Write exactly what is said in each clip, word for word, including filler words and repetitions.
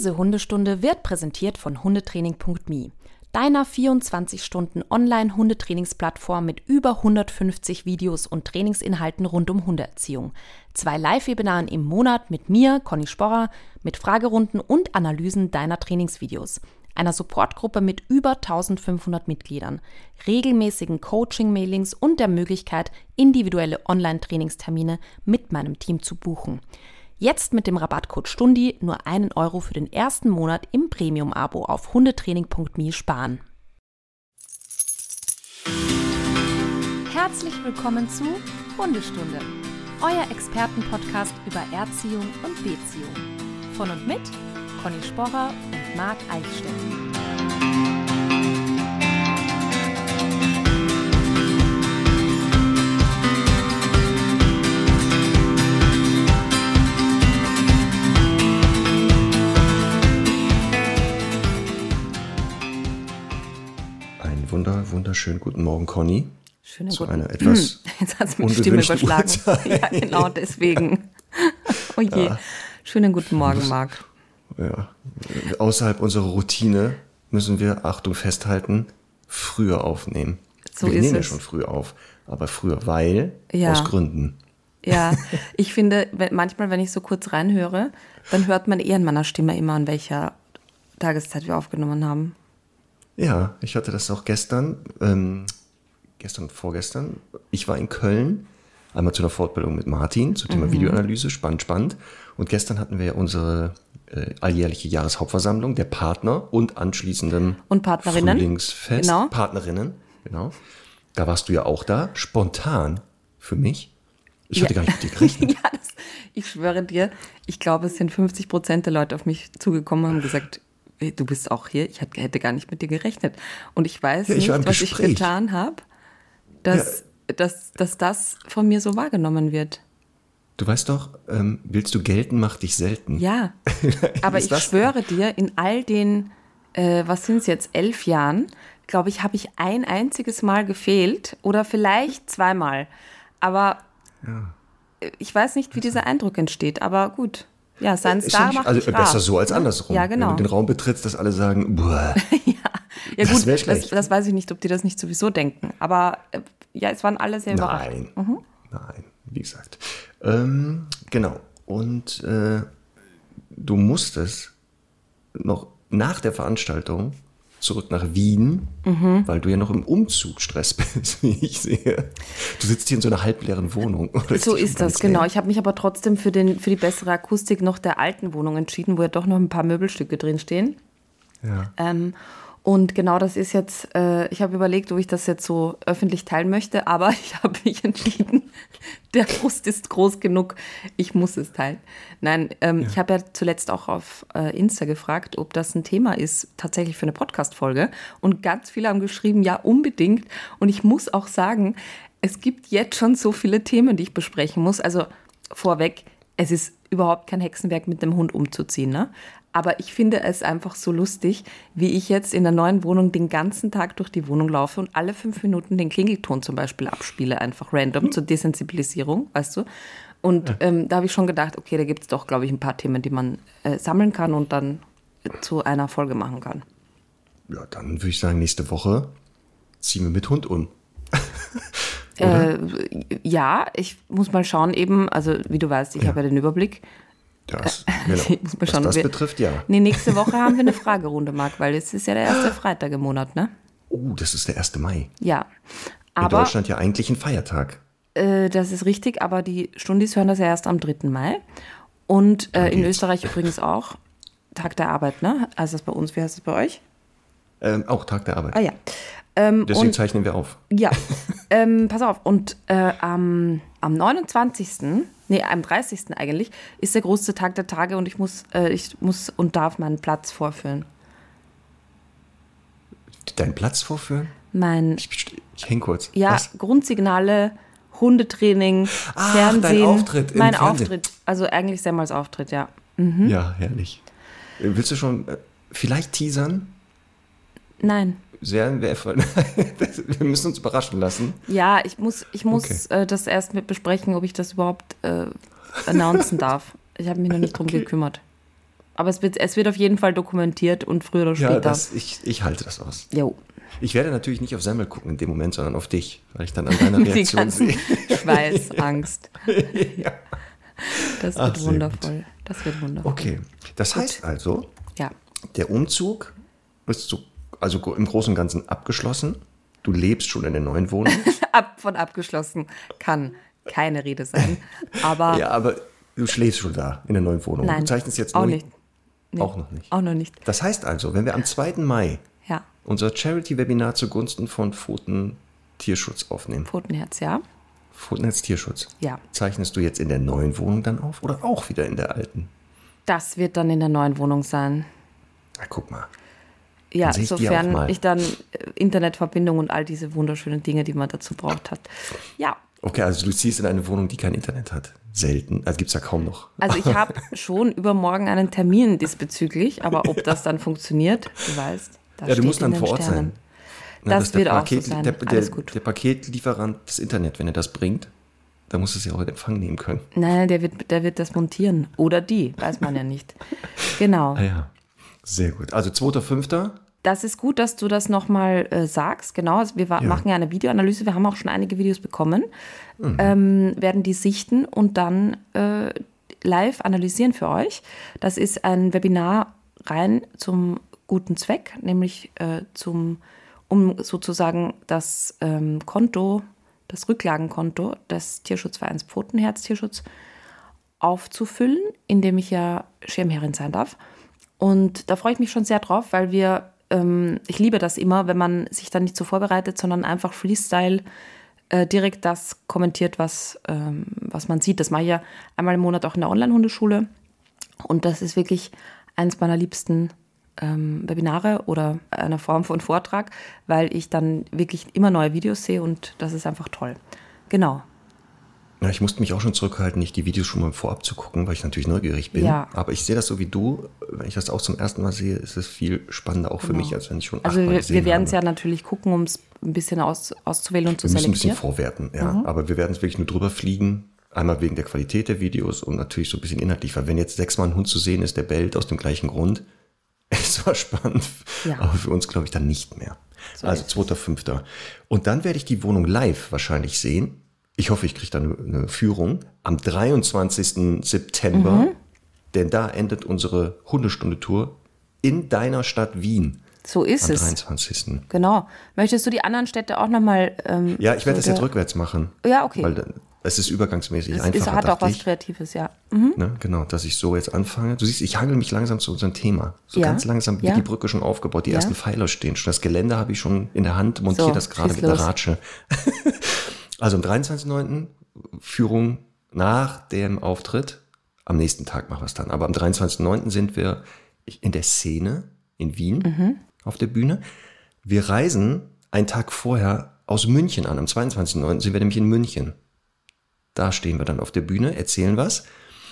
Diese Hundestunde wird präsentiert von hundetraining punkt me, deiner vierundzwanzig Stunden Online-Hundetrainingsplattform mit über hundertfünfzig Videos und Trainingsinhalten rund um Hundeerziehung. Zwei Live-Webinaren im Monat mit mir, Conny Sporrer, mit Fragerunden und Analysen deiner Trainingsvideos. Einer Supportgruppe mit über eintausendfünfhundert Mitgliedern, regelmäßigen Coaching-Mailings und der Möglichkeit, individuelle Online-Trainingstermine mit meinem Team zu buchen. Jetzt mit dem Rabattcode STUNDI nur einen Euro für den ersten Monat im Premium-Abo auf hundetraining punkt me sparen. Herzlich willkommen zu Hundestunde, euer Expertenpodcast über Erziehung und Beziehung. Von und mit Conny Sporrer und Marc Eichstätt. Einen wunder, wunderschönen guten Morgen, Conny. Schönen Zu guten einer etwas Jetzt hat es mir die Stimme überschlagen. Uhrzeit. Ja, genau, deswegen. Oh je. Ja. Schönen guten Morgen, Marc. Ja. Außerhalb unserer Routine müssen wir, Achtung, festhalten, früher aufnehmen. So wir ist nehmen ja es. schon früh auf, aber früher, weil, Ja. aus Gründen. Ja, ich finde, wenn, manchmal, wenn ich so kurz reinhöre, dann hört man eher in meiner Stimme immer, an welcher Tageszeit wir aufgenommen haben. Ja, ich hatte das auch gestern, ähm, gestern und vorgestern. Ich war in Köln, einmal zu einer Fortbildung mit Martin, zum Thema Mhm. Videoanalyse, spannend, spannend. Und gestern hatten wir ja unsere äh, alljährliche Jahreshauptversammlung der Partner und anschließendem Und Partnerinnen. Frühlingsfest. Genau. Partnerinnen, genau. Da warst du ja auch da, spontan für mich. Ich Ja. hatte gar nicht mit dir gerechnet. Ja, das, ich schwöre dir, ich glaube, es sind fünfzig Prozent der Leute auf mich zugekommen und haben gesagt, hey, du bist auch hier, ich hätte hätte gar nicht mit dir gerechnet. Und ich weiß Ja, ich nicht, war im was ich Gespräch. getan habe, dass, dass, dass das von mir so wahrgenommen wird. Du weißt doch, ähm, willst du gelten, mach dich selten. Ja, aber ist ich das schwöre dir, in all den, äh, was sind es jetzt, elf Jahren, glaube ich, habe ich ein einziges Mal gefehlt oder vielleicht zweimal. Aber äh, ich weiß nicht, wie dieser Eindruck entsteht, aber gut. Ja, sein Ist ja Star nicht, macht also dich rar. besser so als andersrum. Ja, genau. Wenn du den Raum betrittst, dass alle sagen, boah. Ja, ja Das gut, wär das, schlecht. das weiß ich nicht, ob die das nicht sowieso denken. Aber äh, ja, es waren alle sehr überrascht. Nein, nein, wie gesagt. Ähm, genau. Und äh, du musstest noch nach der Veranstaltung zurück nach Wien, Mhm. weil du ja noch im Umzugsstress bist, wie ich sehe. Du sitzt hier in so einer halbleeren Wohnung. Oder So die ist schon das, ganz genau. leer? Ich habe mich aber trotzdem für, den, für die bessere Akustik noch der alten Wohnung entschieden, wo ja doch noch ein paar Möbelstücke drin stehen. Ja. Ähm, und genau das ist jetzt, äh, ich habe überlegt, ob ich das jetzt so öffentlich teilen möchte, aber ich habe mich entschieden, der Frust ist groß genug, ich muss es teilen. Nein, ähm, ich habe ja zuletzt auch auf äh, Insta gefragt, ob das ein Thema ist, tatsächlich für eine Podcast-Folge. Und ganz viele haben geschrieben, ja, unbedingt. Und ich muss auch sagen, es gibt jetzt schon so viele Themen, die ich besprechen muss. Also vorweg, es ist überhaupt kein Hexenwerk, mit dem Hund umzuziehen, ne? Aber ich finde es einfach so lustig, wie ich jetzt in der neuen Wohnung den ganzen Tag durch die Wohnung laufe und alle fünf Minuten den Klingelton zum Beispiel abspiele, einfach random zur Desensibilisierung, weißt du? Und ähm, da habe ich schon gedacht, okay, da gibt es doch, glaube ich, ein paar Themen, die man äh, sammeln kann und dann äh, zu einer Folge machen kann. Ja, dann würde ich sagen, nächste Woche ziehen wir mit Hund um. Äh, ja, ich muss mal schauen eben, also wie du weißt, ich Ja. habe ja den Überblick. Das, genau. Ich muss mal Was schauen, das wir- betrifft, ja. Nee, nächste Woche haben wir eine Fragerunde, Marc, weil es ist ja der erste Freitag im Monat, ne? Oh, das ist der erste Mai. Ja. In Aber Deutschland ja eigentlich ein Feiertag. Äh, das ist richtig, aber die Stundis hören das ja erst am dritten Mai. Und äh, in geht's. Österreich übrigens auch Tag der Arbeit, ne? Also das bei uns, wie heißt es bei euch? Ähm, auch Tag der Arbeit. Ah ja. Ähm, Deswegen und, zeichnen wir auf. ja, ähm, pass auf. Und äh, am, am neunundzwanzigsten, nee, am dreißigsten eigentlich, ist der große Tag der Tage und ich muss, äh, ich muss und darf meinen Platz vorführen. Deinen Platz vorführen? Mein, Ich, ich häng kurz. ja, Was? Grundsignale, Hundetraining, Ach, Fernsehen. dein Auftritt im Mein Fernsehen. Auftritt, also eigentlich Semmels Auftritt, ja. Ja, herrlich. Äh, Willst du schon äh, vielleicht teasern? Nein. Sehr wertvoll. Wir müssen uns überraschen lassen. Ja, ich muss, ich muss äh, das erst mit besprechen, ob ich das überhaupt äh, announcen darf. Ich habe mich noch nicht drum Okay. gekümmert. Aber es wird, es wird auf jeden Fall dokumentiert und früher oder später. Ja, das, ich, ich halte das aus. Jo. Ich werde natürlich nicht auf Semmel gucken in dem Moment, sondern auf dich, weil ich dann an deiner Reaktion sehe. Schweiß, Angst. Ja. Das wird Ach, sehr wundervoll. gut. Das wird wundervoll. Okay, das heißt also, Ja. der Umzug ist so, also im Großen und Ganzen abgeschlossen. Du lebst schon in der neuen Wohnung. Ab, von abgeschlossen kann keine Rede sein. Aber Ja, aber du schläfst schon da in der neuen Wohnung. nein, Du zeichnest jetzt auch nur, nicht. Nee, Auch noch nicht. Auch noch nicht. Das heißt also, wenn wir am zweiten Mai Ja, unser Charity-Webinar zugunsten von Pfoten Tierschutz aufnehmen, Pfotenherz, ja. Pfotenherz Tierschutz, Ja. zeichnest du jetzt in der neuen Wohnung dann auf oder auch wieder in der alten? Das wird dann in der neuen Wohnung sein. Na, guck mal. Ja, Dann sehe ich die auch sofern mal. ich dann äh, Internetverbindung und all diese wunderschönen Dinge, die man dazu braucht hat. Ja, Okay, also du ziehst in eine Wohnung, die kein Internet hat. Selten. Also gibt es ja kaum noch. also ich habe schon übermorgen einen Termin diesbezüglich, aber ob das dann funktioniert, du weißt, das Ja, du steht musst dann in den vor Ort Sternen. sein. Na, Das dass der wird auch so Paket, sein. Der, der, Alles gut. der Paketlieferant des Internet, wenn er das bringt, dann muss es ja auch in Empfang nehmen können. Nein, der wird, der wird das montieren. Oder die, weiß man ja nicht. Genau. Ah ja, sehr gut. Also zweiter fünfter Das ist gut, dass du das nochmal äh, sagst. Genau, also wir wa- Ja. machen ja eine Videoanalyse. Wir haben auch schon einige Videos bekommen. Mhm. Ähm, werden die sichten und dann äh, live analysieren für euch. Das ist ein Webinar rein zum guten Zweck, nämlich äh, zum, um sozusagen das ähm, Konto, das Rücklagenkonto des Tierschutzvereins Pfotenherz Tierschutz aufzufüllen, indem ich ja Schirmherrin sein darf. Und da freue ich mich schon sehr drauf, weil wir, ähm, ich liebe das immer, wenn man sich dann nicht so vorbereitet, sondern einfach Freestyle äh, direkt das kommentiert, was, ähm, was man sieht. Das mache ich ja einmal im Monat auch in der Online-Hundeschule. Und das ist wirklich eins meiner liebsten ähm, Webinare oder eine Form von Vortrag, weil ich dann wirklich immer neue Videos sehe und das ist einfach toll. Genau. Ja, ich musste mich auch schon zurückhalten, nicht die Videos schon mal vorab zu gucken, weil ich natürlich neugierig bin. Ja. Aber ich sehe das so wie du. Wenn ich das auch zum ersten Mal sehe, ist es viel spannender auch für Genau. mich, als wenn ich schon Also achtmal wir, gesehen wir werden es habe. ja natürlich gucken, um es ein bisschen aus, auszuwählen und zu Wir müssen ein bisschen selektieren. vorwerten, ja. Aber wir werden es wirklich nur drüber fliegen. Einmal wegen der Qualität der Videos und natürlich so ein bisschen inhaltlich. Weil wenn jetzt sechsmal ein Hund zu sehen ist, der bellt aus dem gleichen Grund, ist zwar spannend, Ja. aber für uns glaube ich dann nicht mehr. So also ist es. zweiter fünfter Und dann werde ich die Wohnung live wahrscheinlich sehen. Ich hoffe, ich kriege dann eine, eine Führung am dreiundzwanzigsten September, Mhm. denn da endet unsere Hundestunde-Tour in deiner Stadt Wien So ist am es. dreiundzwanzigsten Genau. Möchtest du die anderen Städte auch nochmal... Ähm, Ja, ich werde so das jetzt der- rückwärts machen. Ja, okay. Weil dann- es ist übergangsmäßig Es ist, einfacher, hat auch dachte was ich. Kreatives, ja. Mhm. Ne, genau, dass ich so jetzt anfange. Du siehst, ich hangel mich langsam zu unserem Thema. So Ja, ganz langsam wird ja. die Brücke schon aufgebaut. Die Ja. ersten Pfeiler stehen schon. Das Geländer habe ich schon in der Hand, montiere So, das gerade schieß mit der los. Ratsche. Also am dreiundzwanzigsten neunten Führung nach dem Auftritt. Am nächsten Tag machen wir es dann. Aber am dreiundzwanzigsten neunten sind wir in der Szene in Wien Mhm. auf der Bühne. Wir reisen einen Tag vorher aus München an. Am zweiundzwanzigsten neunten sind wir nämlich in München. Da stehen wir dann auf der Bühne, erzählen was.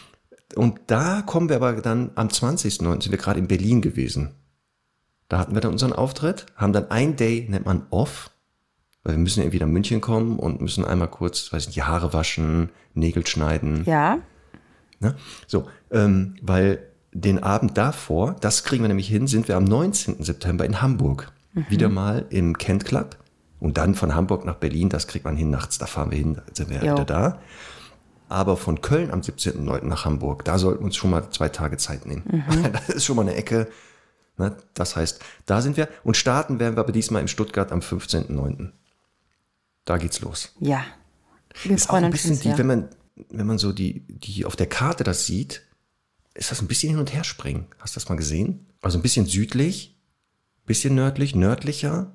Und da kommen wir aber dann am zwanzigsten neunten sind wir gerade in Berlin gewesen. Da hatten wir dann unseren Auftritt, haben dann ein Day, nennt man off, weil wir müssen ja irgendwie nach München kommen und müssen einmal kurz, weiß ich nicht, die Haare waschen, Nägel schneiden. Ja, Ne? So, ähm, weil den Abend davor, das kriegen wir nämlich hin, sind wir am neunzehnten September in Hamburg. Wieder mal im Kent Club. Und dann von Hamburg nach Berlin, das kriegt man hin nachts, da fahren wir hin, da sind wir ja Jo. wieder da. Aber von Köln am siebzehnten neunten nach Hamburg, da sollten wir uns schon mal zwei Tage Zeit nehmen. Das ist schon mal eine Ecke. Ne? Das heißt, da sind wir. Und starten werden wir aber diesmal in Stuttgart am fünfzehnten neunten Da geht's los. ja. Wir Ist auch freuen ein uns bisschen schon sehr. die, wenn man, wenn man so die, die auf der Karte das sieht, ist das ein bisschen hin und her springen. Hast du das mal gesehen? Also ein bisschen südlich, bisschen nördlich, nördlicher,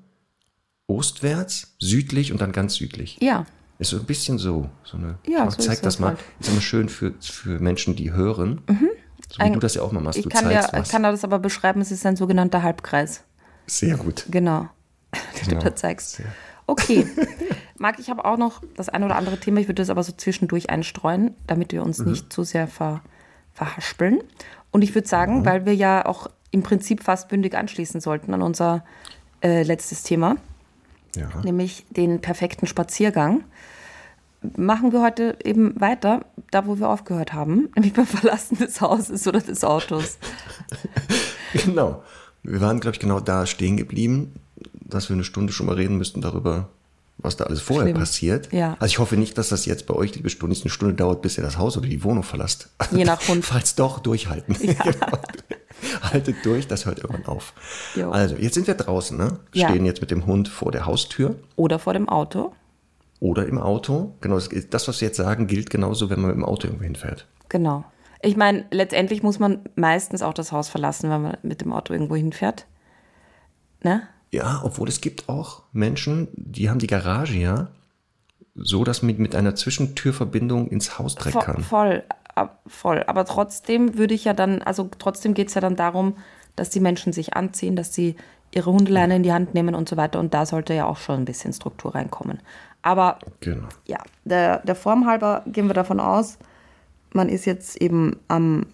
ostwärts, südlich und dann ganz südlich. Ja, Ist so ein bisschen so. so eine, Ja, ich so zeig ist das das mal. halt. Ist immer schön für, für Menschen, die hören. So wie Ein- du das ja auch mal machst. ich Du kann, dir, zeigst ich was. kann dir das aber beschreiben, es ist ein sogenannter Halbkreis. Sehr gut. Genau, den Genau. du da zeigst. Sehr. Okay. Marc, ich habe auch noch das ein oder andere Thema, ich würde das aber so zwischendurch einstreuen, damit wir Mhm. uns nicht zu sehr ver, verhaspeln. Und ich würde sagen, Mhm. weil wir ja auch im Prinzip fast bündig anschließen sollten an unser äh, letztes Thema, Ja. nämlich den perfekten Spaziergang, machen wir heute eben weiter, da wo wir aufgehört haben, nämlich beim Verlassen des Hauses oder des Autos. Genau. Wir waren, glaube ich, genau da stehen geblieben, dass wir eine Stunde schon mal reden müssten darüber, was da alles vorher Schlimm. passiert. Ja. Also ich hoffe nicht, dass das jetzt bei euch, liebe Stundis, eine Stunde dauert, bis ihr das Haus oder die Wohnung verlasst. Je nach Hund. Falls doch, durchhalten. Ja. Genau. Haltet durch, das hört irgendwann auf. Jo. Also, jetzt sind wir draußen, ne? Ja. Stehen jetzt mit dem Hund vor der Haustür Oder vor dem Auto. oder im Auto. Genau, das, das, was wir jetzt sagen, gilt genauso, wenn man mit dem Auto irgendwo hinfährt. Genau. Ich meine, letztendlich muss man meistens auch das Haus verlassen, wenn man mit dem Auto irgendwo hinfährt. Ne? Ja, obwohl es gibt auch Menschen, die haben die Garage ja so, dass man mit einer Zwischentürverbindung ins Haus direkt Vo- kann. Voll, ab- voll. Aber trotzdem würde ich ja dann, also trotzdem geht es ja dann darum, dass die Menschen sich anziehen, dass sie ihre Hundeleine in die Hand nehmen und so weiter. Und da sollte ja auch schon ein bisschen Struktur reinkommen. Aber Genau. ja, der, der Form halber gehen wir davon aus, man ist jetzt eben am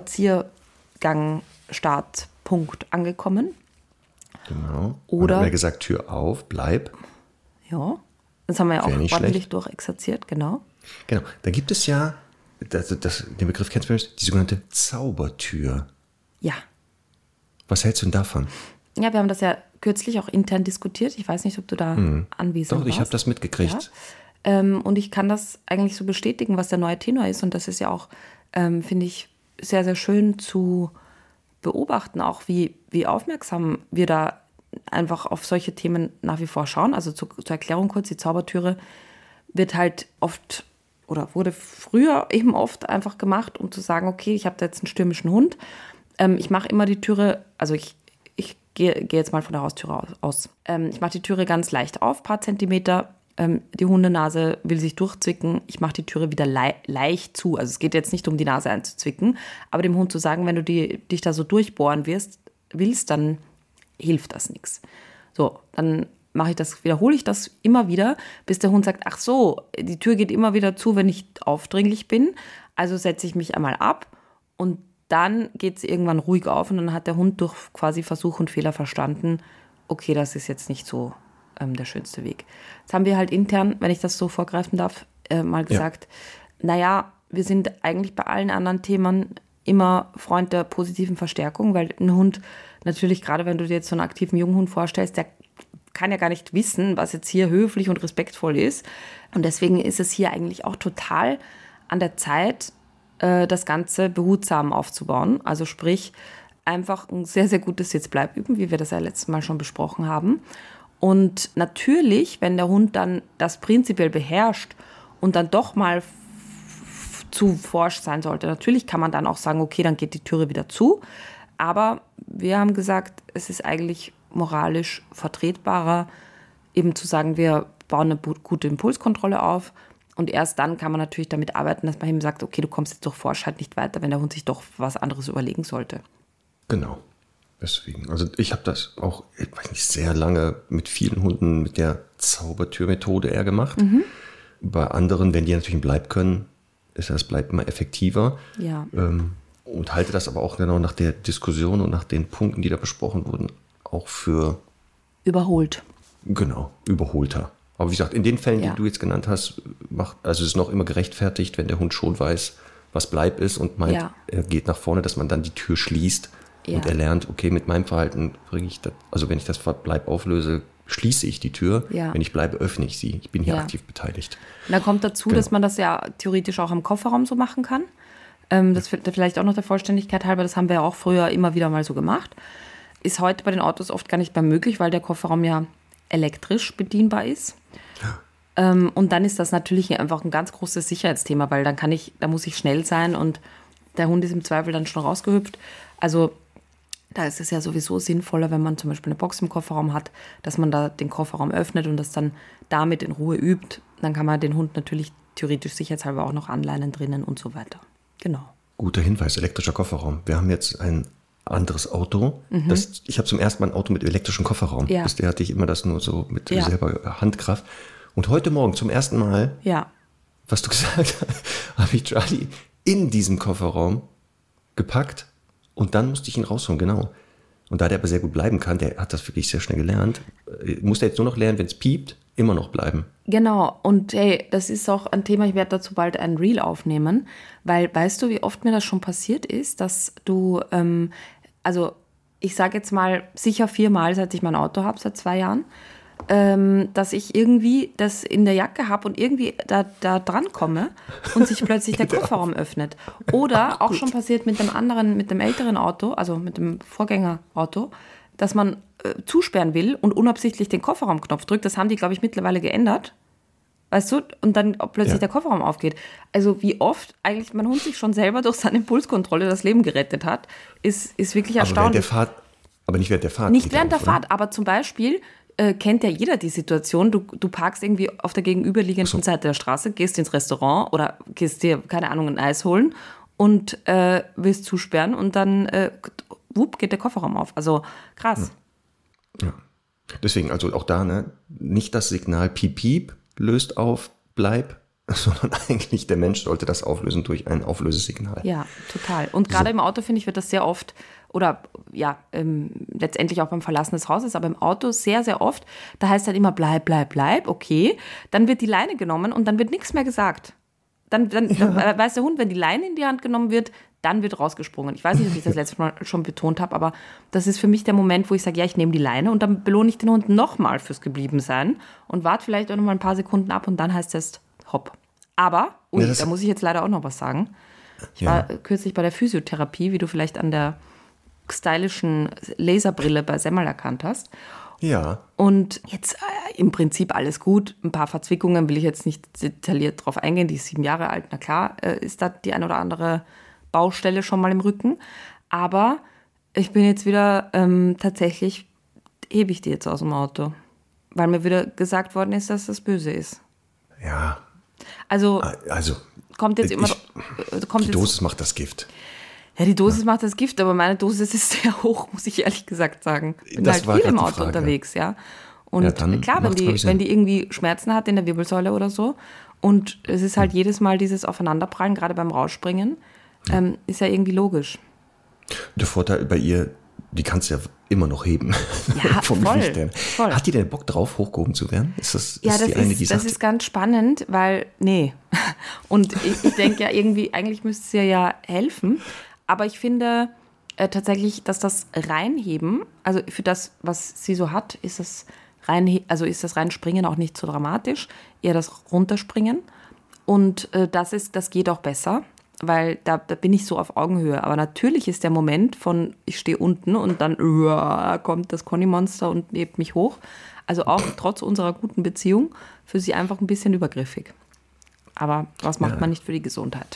Spaziergang-Startpunkt angekommen. Genau. Oder- Man hat ja gesagt, Tür auf, bleib. Ja, das haben wir ja auch Wär nicht ordentlich schlecht. durchexerziert, genau. Genau. Da gibt es ja, das, das, den Begriff kennst du bestimmt, die sogenannte Zaubertür. Ja. Was hältst du denn davon? Ja, wir haben das ja kürzlich auch intern diskutiert. Ich weiß nicht, ob du da anwesend Doch, warst. ich habe das mitgekriegt. Ja. Ähm, und ich kann das eigentlich so bestätigen, was der neue Tenor ist. Und das ist ja auch, ähm, finde ich, sehr, sehr schön zu beobachten, auch wie, wie aufmerksam wir da einfach auf solche Themen nach wie vor schauen. Also zu, zur Erklärung kurz, die Zaubertüre wird halt oft oder wurde früher eben oft einfach gemacht, um zu sagen, okay, ich habe da jetzt einen stürmischen Hund. Ähm, ich mache immer die Türe, also ich, ich gehe geh jetzt mal von der Haustüre aus. aus. Ähm, ich mache die Türe ganz leicht auf, paar Zentimeter. Ähm, die Hundenase will sich durchzwicken. Ich mache die Türe wieder lei- leicht zu. Also es geht jetzt nicht um die Nase einzuzwicken, aber dem Hund zu sagen, wenn du die, dich da so durchbohren wirst, willst, dann hilft das nichts. So, dann mache ich das, wiederhole ich das immer wieder, bis der Hund sagt, ach so, die Tür geht immer wieder zu, wenn ich aufdringlich bin. Also setze ich mich einmal ab und dann geht es irgendwann ruhig auf und dann hat der Hund durch quasi Versuch und Fehler verstanden, okay, das ist jetzt nicht so ähm, der schönste Weg. Jetzt haben wir halt intern, wenn ich das so vorgreifen darf, äh, mal gesagt, ja. naja, wir sind eigentlich bei allen anderen Themen immer Freund der positiven Verstärkung, weil ein Hund natürlich, gerade wenn du dir jetzt so einen aktiven Junghund vorstellst, der kann ja gar nicht wissen, was jetzt hier höflich und respektvoll ist. Und deswegen ist es hier eigentlich auch total an der Zeit, das Ganze behutsam aufzubauen. Also sprich, einfach ein sehr, sehr gutes Sitz-Bleib üben, wie wir das ja letztes Mal schon besprochen haben. Und natürlich, wenn der Hund dann das prinzipiell beherrscht und dann doch mal f- f- zu forsch sein sollte, natürlich kann man dann auch sagen, okay, dann geht die Türe wieder zu. Aber wir haben gesagt, es ist eigentlich moralisch vertretbarer, eben zu sagen, wir bauen eine gute Impulskontrolle auf. Und erst dann kann man natürlich damit arbeiten, dass man ihm sagt, okay, du kommst jetzt durch Forschheit nicht weiter, wenn der Hund sich doch was anderes überlegen sollte. Genau. Deswegen. Also ich habe das auch, ich weiß nicht, sehr lange mit vielen Hunden mit der Zaubertürmethode eher gemacht. Mhm. Bei anderen, wenn die natürlich ein Bleib können, ist das Bleib immer effektiver. Ja. Ähm, und halte das aber auch genau nach der Diskussion und nach den Punkten, die da besprochen wurden, auch für Überholt. Genau, überholter. Aber wie gesagt, in den Fällen, Ja. die du jetzt genannt hast, macht, also es ist noch immer gerechtfertigt, wenn der Hund schon weiß, was Bleib ist und meint, Ja. er geht nach vorne, dass man dann die Tür schließt Ja. und er lernt, okay, mit meinem Verhalten bringe ich das, also wenn ich das Bleib auflöse, schließe ich die Tür. Ja. Wenn ich bleibe, öffne ich sie. Ich bin hier Ja. aktiv beteiligt. Und dann kommt dazu, Genau. dass man das ja theoretisch auch im Kofferraum so machen kann. Ähm, das vielleicht auch noch der Vollständigkeit halber, das haben wir ja auch früher immer wieder mal so gemacht. Ist heute bei den Autos oft gar nicht mehr möglich, weil der Kofferraum ja elektrisch bedienbar ist. Ähm, und dann ist das natürlich einfach ein ganz großes Sicherheitsthema, weil dann kann ich, da muss ich schnell sein und der Hund ist im Zweifel dann schon rausgehüpft. Also da ist es ja sowieso sinnvoller, wenn man zum Beispiel eine Box im Kofferraum hat, dass man da den Kofferraum öffnet und das dann damit in Ruhe übt. Dann kann man den Hund natürlich theoretisch sicherheitshalber auch noch anleinen drinnen und so weiter. Genau. Guter Hinweis, elektrischer Kofferraum. Wir haben jetzt ein anderes Auto. Mhm. Das, ich habe zum ersten Mal ein Auto mit elektrischem Kofferraum. Ja. Bisher hatte ich immer das nur so mit Ja. selber Handkraft. Und heute Morgen zum ersten Mal, Ja. was du gesagt hast, habe ich Charlie in diesem Kofferraum gepackt und dann musste ich ihn rausholen, genau. Und da der aber sehr gut bleiben kann, der hat das wirklich sehr schnell gelernt, muss der jetzt nur noch lernen, wenn es piept, immer noch bleiben. Genau, und hey, das ist auch ein Thema, ich werde dazu bald ein Reel aufnehmen, weil weißt du, wie oft mir das schon passiert ist, dass du, ähm, also ich sage jetzt mal sicher viermal, seit ich mein Auto habe, seit zwei Jahren, ähm, dass ich irgendwie das in der Jacke habe und irgendwie da, da dran komme und sich plötzlich der Kofferraum öffnet. Oder auch schon passiert mit dem anderen, mit dem älteren Auto, also mit dem Vorgängerauto, dass man äh, zusperren will und unabsichtlich den Kofferraumknopf drückt. Das haben die, glaube ich, mittlerweile geändert. Weißt du? Und dann plötzlich ja. der Kofferraum aufgeht. Also wie oft eigentlich mein Hund sich schon selber durch seine Impulskontrolle das Leben gerettet hat, ist, ist wirklich erstaunlich. Aber während der Fahrt, aber nicht während der Fahrt. Nicht während der auf, Fahrt, aber zum Beispiel äh, kennt ja jeder die Situation, du, du parkst irgendwie auf der gegenüberliegenden so. Seite der Straße, gehst ins Restaurant oder gehst dir, keine Ahnung, ein Eis holen und äh, willst zusperren und dann äh, wupp, geht der Kofferraum auf. Also krass. Ja. ja. Deswegen, also auch da, ne, nicht das Signal Piep Piep löst auf, bleib, sondern eigentlich der Mensch sollte das auflösen durch ein Auflösesignal. Ja, total. Und gerade so. Im Auto, finde ich, wird das sehr oft, oder ja, ähm, letztendlich auch beim Verlassen des Hauses, aber im Auto sehr, sehr oft, da heißt dann immer bleib, bleib, bleib, okay. Dann wird die Leine genommen und dann wird nichts mehr gesagt. Dann, dann, ja. dann weiß der Hund, wenn die Leine in die Hand genommen wird, dann wird rausgesprungen. Ich weiß nicht, ob ich das letzte Mal schon betont habe, aber das ist für mich der Moment, wo ich sage, ja, ich nehme die Leine und dann belohne ich den Hund nochmal fürs Gebliebensein und warte vielleicht auch noch mal ein paar Sekunden ab und dann heißt es hopp. Aber, ui, ja, da muss ich jetzt leider auch noch was sagen. Ich ja. war kürzlich bei der Physiotherapie, wie du vielleicht an der stylischen Laserbrille bei Semmel erkannt hast. Ja. Und jetzt äh, im Prinzip alles gut. Ein paar Verzwickungen will ich jetzt nicht detailliert drauf eingehen. Die ist sieben Jahre alt. Na klar, äh, ist da die ein oder andere Baustelle schon mal im Rücken. Aber ich bin jetzt wieder ähm, tatsächlich, hebe ich die jetzt aus dem Auto. Weil mir wieder gesagt worden ist, dass das böse ist. Ja. Also, also kommt jetzt immer. Ich, kommt die jetzt, Dosis macht das Gift. Ja, die Dosis ja. macht das Gift, aber meine Dosis ist sehr hoch, muss ich ehrlich gesagt sagen. Ich bin das halt war viel im die Auto Frage. unterwegs, ja. Und ja, dann klar, wenn die, wenn die irgendwie Schmerzen hat in der Wirbelsäule oder so und es ist halt hm. jedes Mal dieses Aufeinanderprallen, gerade beim Rausspringen, ja. Ähm, ist ja irgendwie logisch. Der Vorteil bei ihr, die kannst du ja immer noch heben. Ja, vom voll, Gewicht her. voll. Hat die denn Bock drauf, hochgehoben zu werden? Ist das, ja, ist das, die eine, ist, die das sagt, ist ganz spannend, weil, nee. Und ich, ich denke ja irgendwie, eigentlich müsste es ihr ja helfen. Aber ich finde äh, tatsächlich, dass das Reinheben, also für das, was sie so hat, ist das Reinhe- also ist das Reinspringen auch nicht so dramatisch, eher das Runterspringen. Und äh, das ist, das geht auch besser, weil da, da bin ich so auf Augenhöhe. Aber natürlich ist der Moment von, ich stehe unten und dann uah, kommt das Conny-Monster und hebt mich hoch. Also auch trotz unserer guten Beziehung für sie einfach ein bisschen übergriffig. Aber was macht ja. man nicht für die Gesundheit?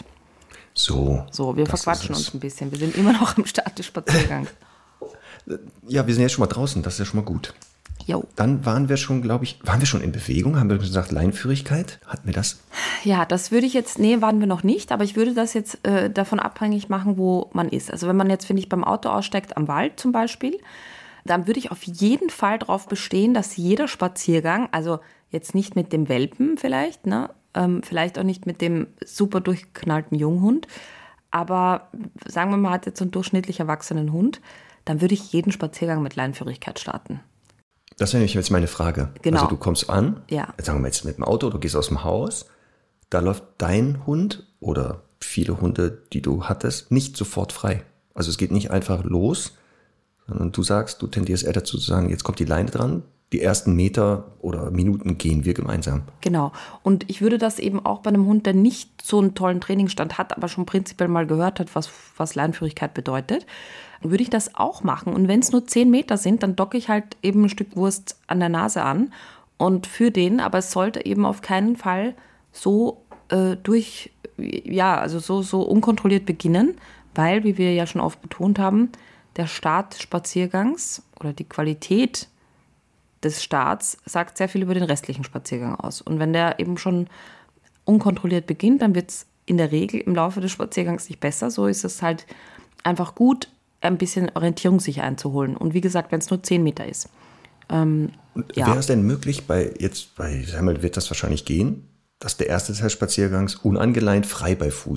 So. So, wir verquatschen uns ein bisschen. Wir sind immer noch im Statisch-Spaziergang. Ja, wir sind jetzt schon mal draußen. Das ist ja schon mal gut. Jo. Dann waren wir schon, glaube ich, waren wir schon in Bewegung? Haben wir gesagt, Leinführigkeit? Hatten wir das? Ja, das würde ich jetzt, nee, waren wir noch nicht, aber ich würde das jetzt äh, davon abhängig machen, wo man ist. Also wenn man jetzt, finde ich, beim Auto aussteigt, am Wald zum Beispiel, dann würde ich auf jeden Fall darauf bestehen, dass jeder Spaziergang, also jetzt nicht mit dem Welpen vielleicht, ne, ähm, vielleicht auch nicht mit dem super durchgeknallten Junghund, aber sagen wir mal, hat jetzt so einen durchschnittlich erwachsenen Hund, dann würde ich jeden Spaziergang mit Leinführigkeit starten. Das wäre nämlich jetzt meine Frage. Genau. Also du kommst an, ja. sagen wir jetzt mit dem Auto, du gehst aus dem Haus, da läuft dein Hund oder viele Hunde, die du hattest, nicht sofort frei. Also es geht nicht einfach los, sondern du sagst, du tendierst eher dazu zu sagen, jetzt kommt die Leine dran, die ersten Meter oder Minuten gehen wir gemeinsam. Genau. Und ich würde das eben auch bei einem Hund, der nicht so einen tollen Trainingsstand hat, aber schon prinzipiell mal gehört hat, was, was Leinführigkeit bedeutet, würde ich das auch machen. Und wenn es nur zehn Meter sind, dann docke ich halt eben ein Stück Wurst an der Nase an und für den, aber es sollte eben auf keinen Fall so äh, durch, ja, also so, so unkontrolliert beginnen, weil, wie wir ja schon oft betont haben, der Start des Spaziergangs oder die Qualität des Starts sagt sehr viel über den restlichen Spaziergang aus. Und wenn der eben schon unkontrolliert beginnt, dann wird es in der Regel im Laufe des Spaziergangs nicht besser. So ist es halt einfach gut, ein bisschen Orientierung sich einzuholen. Und wie gesagt, wenn es nur zehn Meter ist. Ähm, ja. Wäre es denn möglich, bei jetzt bei Semmel wird das wahrscheinlich gehen, dass der erste Teil Spaziergangs unangeleint frei bei Fuß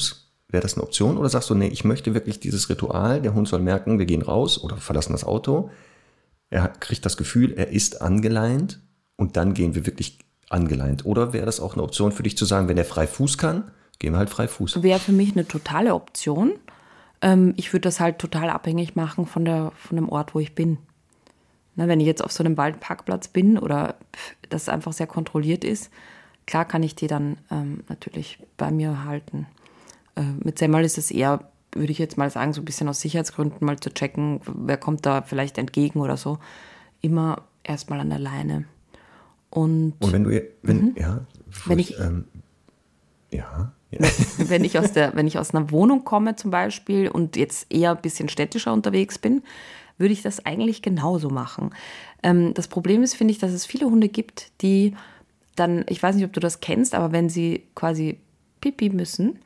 Wäre das eine Option? Oder sagst du, nee, ich möchte wirklich dieses Ritual, der Hund soll merken, wir gehen raus oder verlassen das Auto. Er kriegt das Gefühl, er ist angeleint und dann gehen wir wirklich angeleint. Oder wäre das auch eine Option für dich zu sagen, wenn er frei Fuß kann, gehen wir halt frei Fuß? Wäre für mich eine totale Option. Ähm, ich würde das halt total abhängig machen von, der, von dem Ort, wo ich bin. Na, wenn ich jetzt auf so einem Waldparkplatz bin oder das einfach sehr kontrolliert ist, klar kann ich die dann ähm, natürlich bei mir halten. Äh, mit Semmel ist es eher, würde ich jetzt mal sagen, so ein bisschen aus Sicherheitsgründen mal zu checken, wer kommt da vielleicht entgegen oder so. Immer erstmal an der Leine. Und, Und wenn du, wenn, mhm. ja, wenn ich, ich ähm, ja, ja. wenn ich aus der, wenn ich aus einer Wohnung komme zum Beispiel und jetzt eher ein bisschen städtischer unterwegs bin, würde ich das eigentlich genauso machen. Ähm, das Problem ist, finde ich, dass es viele Hunde gibt, die dann, ich weiß nicht, ob du das kennst, aber wenn sie quasi pipi müssen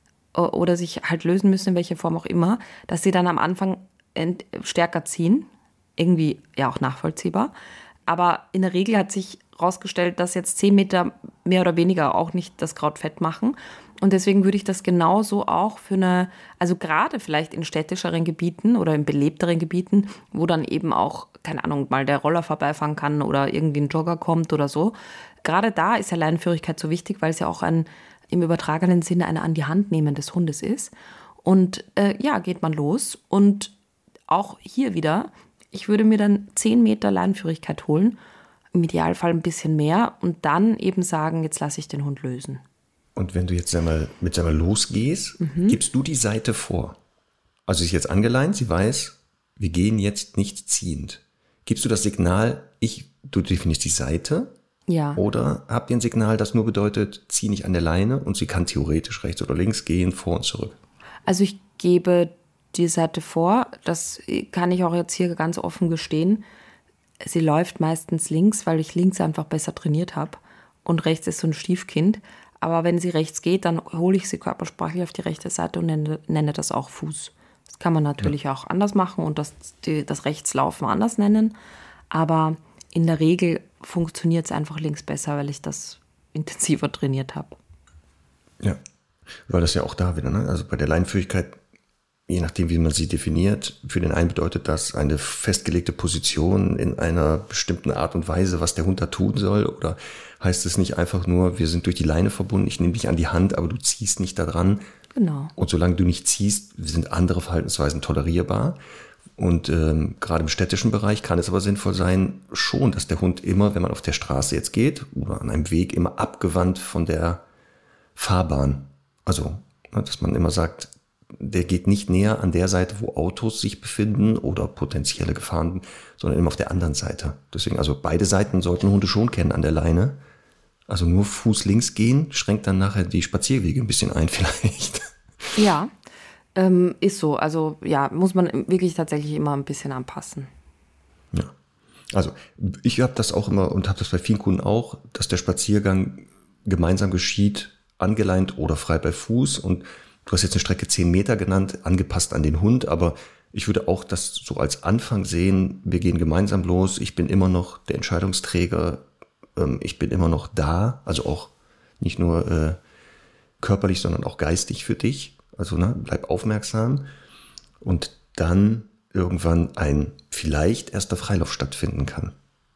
oder sich halt lösen müssen, in welcher Form auch immer, dass sie dann am Anfang stärker ziehen. Irgendwie ja auch nachvollziehbar. Aber in der Regel hat sich herausgestellt, dass jetzt zehn Meter mehr oder weniger auch nicht das Kraut fett machen. Und deswegen würde ich das genauso auch für eine, also gerade vielleicht in städtischeren Gebieten oder in belebteren Gebieten, wo dann eben auch, keine Ahnung, mal der Roller vorbeifahren kann oder irgendwie ein Jogger kommt oder so. Gerade da ist ja Leinenführigkeit so wichtig, weil es ja auch ein, im übertragenen Sinne ein an die Hand nehmen des Hundes ist. Und äh, ja, geht man los. Und auch hier wieder, ich würde mir dann zehn Meter Leinenführigkeit holen, im Idealfall ein bisschen mehr und dann eben sagen, jetzt lasse ich den Hund lösen. Und wenn du jetzt einmal mit einmal losgehst, mhm. gibst du die Seite vor. Also sie ist jetzt angeleint, sie weiß, wir gehen jetzt nicht ziehend. Gibst du das Signal, ich, du definierst die Seite? Ja. Oder habt ihr ein Signal, das nur bedeutet, zieh nicht an der Leine und sie kann theoretisch rechts oder links gehen, vor und zurück? Also ich gebe die Seite vor, das kann ich auch jetzt hier ganz offen gestehen. Sie läuft meistens links, weil ich links einfach besser trainiert habe und rechts ist so ein Stiefkind. Aber wenn sie rechts geht, dann hole ich sie körpersprachlich auf die rechte Seite und nenne, nenne das auch Fuß. Das kann man natürlich ja auch anders machen und das, die, das Rechtslaufen anders nennen. Aber in der Regel funktioniert es einfach links besser, weil ich das intensiver trainiert habe. Ja, weil das ja auch da wieder, ne? Also bei der Leinenführigkeit, je nachdem, wie man sie definiert, für den einen bedeutet das eine festgelegte Position in einer bestimmten Art und Weise, was der Hund da tun soll, oder heißt es nicht einfach nur, wir sind durch die Leine verbunden, ich nehme dich an die Hand, aber du ziehst nicht da dran. Genau. Und solange du nicht ziehst, sind andere Verhaltensweisen tolerierbar. Und ähm, gerade im städtischen Bereich kann es aber sinnvoll sein, schon, dass der Hund immer, wenn man auf der Straße jetzt geht oder an einem Weg, immer abgewandt von der Fahrbahn. Also, dass man immer sagt, der geht nicht näher an der Seite, wo Autos sich befinden oder potenzielle Gefahren, sondern immer auf der anderen Seite. Deswegen, also beide Seiten sollten Hunde schon kennen an der Leine. Also nur Fuß links gehen, schränkt dann nachher die Spazierwege ein bisschen ein vielleicht. Ja, ähm, ist so. Also ja, muss man wirklich tatsächlich immer ein bisschen anpassen. Ja, also ich habe das auch immer und habe das bei vielen Kunden auch, dass der Spaziergang gemeinsam geschieht, angeleint oder frei bei Fuß. Und du hast jetzt eine Strecke zehn Meter genannt, angepasst an den Hund, aber ich würde auch das so als Anfang sehen, wir gehen gemeinsam los, ich bin immer noch der Entscheidungsträger, ähm, ich bin immer noch da, also auch nicht nur äh, körperlich, sondern auch geistig für dich, also ne, bleib aufmerksam und dann irgendwann ein vielleicht erster Freilauf stattfinden kann.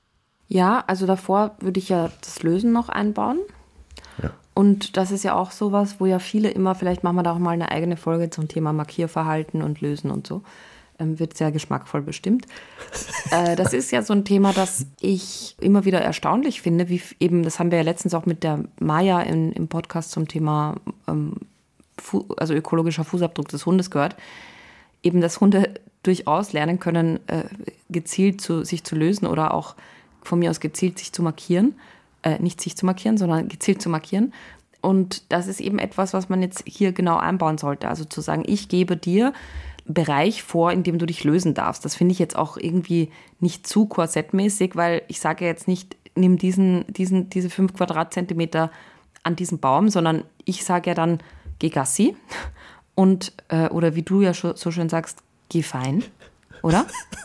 Ja, also davor würde ich ja das Lösen noch einbauen. Ja. Und das ist ja auch sowas, wo ja viele immer, vielleicht machen wir da auch mal eine eigene Folge zum Thema Markierverhalten und Lösen und so. Ähm, wird sehr geschmackvoll bestimmt. äh, das ist ja so ein Thema, das ich immer wieder erstaunlich finde, wie eben, das haben wir ja letztens auch mit der Maja in, im Podcast zum Thema ähm, Fu- also ökologischer Fußabdruck des Hundes gehört, eben, dass Hunde durchaus lernen können, äh, gezielt zu, sich zu lösen oder auch von mir aus gezielt sich zu markieren. Äh, nicht sich zu markieren, sondern gezielt zu markieren. Und das ist eben etwas, was man jetzt hier genau einbauen sollte. Also zu sagen, ich gebe dir Bereich vor, in dem du dich lösen darfst. Das finde ich jetzt auch irgendwie nicht zu korsettmäßig, weil ich sage jetzt nicht, nimm diesen, diesen, diese fünf Quadratzentimeter an diesem Baum, sondern ich sage ja dann, geh Gassi und, äh, oder wie du ja so schön sagst, geh fein, oder?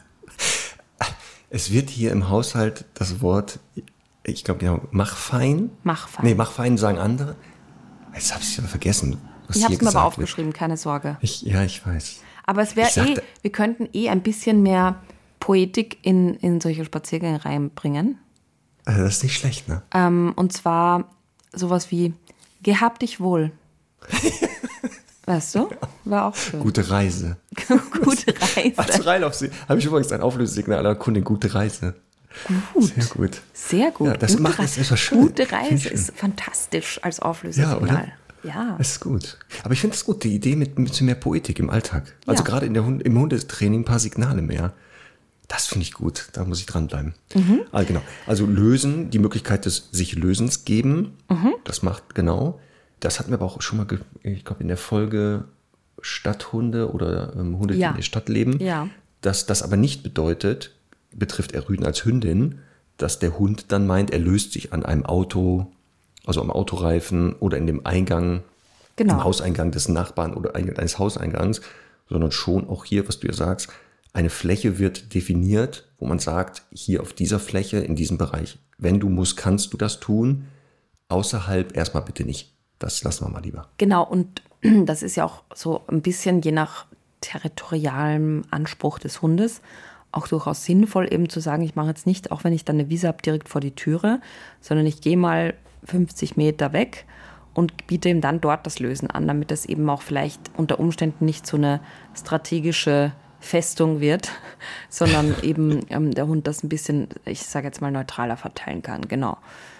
Es wird hier im Haushalt das Wort, ich glaube, ja, mach fein. Mach fein. Nee, mach fein sagen andere. Jetzt habe ich es aber vergessen. was Ich habe hier es mir aber gesagt wird. aufgeschrieben, keine Sorge. Ich, ja, ich weiß. Aber es wäre Ich sagte- eh, wir könnten eh ein bisschen mehr Poetik in, in solche Spaziergänge reinbringen. Also das ist nicht schlecht, ne? Ähm, und zwar sowas wie, gehab dich wohl. Weißt du? War auch schön. Gute Reise. Gute Reise. Als Rheinlauf habe ich übrigens ein Auflösesignal aller Kundin. Gute Reise. Gut. Sehr gut. Sehr gut. Ja, das Gute macht Rei- es etwas schön. Gute Finde Reise ich schön. ist fantastisch als Ja, Auflösesignal. oder? Ja. Das ist gut. Aber ich finde es gut, die Idee mit ein bisschen mehr Poetik im Alltag. Also Ja. gerade in der Hund, im Hundetraining ein paar Signale mehr. Das finde ich gut. Da muss ich dranbleiben. Mhm. Also genau. Also lösen, die Möglichkeit des sich Lösens geben. Mhm. Das macht genau. Das hatten wir aber auch schon mal, ge- ich glaube, in der Folge Stadthunde oder ähm, Hunde, die Ja. in der Stadt leben. Ja. Dass das aber nicht bedeutet, betrifft er Rüden als Hündin, dass der Hund dann meint, er löst sich an einem Auto, also am Autoreifen oder in dem Eingang, Genau. im Hauseingang des Nachbarn oder eines Hauseingangs, sondern schon auch hier, was du ja sagst, eine Fläche wird definiert, wo man sagt, hier auf dieser Fläche, in diesem Bereich, wenn du musst, kannst du das tun, außerhalb erstmal bitte nicht. Das lassen wir mal lieber. Genau, und das ist ja auch so ein bisschen je nach territorialem Anspruch des Hundes auch durchaus sinnvoll, eben zu sagen, ich mache jetzt nicht, auch wenn ich dann eine Wiese habe, direkt vor die Türe, sondern ich gehe mal fünfzig Meter weg und biete ihm dann dort das Lösen an, damit das eben auch vielleicht unter Umständen nicht so eine strategische Festung wird, sondern eben ähm, der Hund das ein bisschen, ich sage jetzt mal, neutraler verteilen kann. Genau.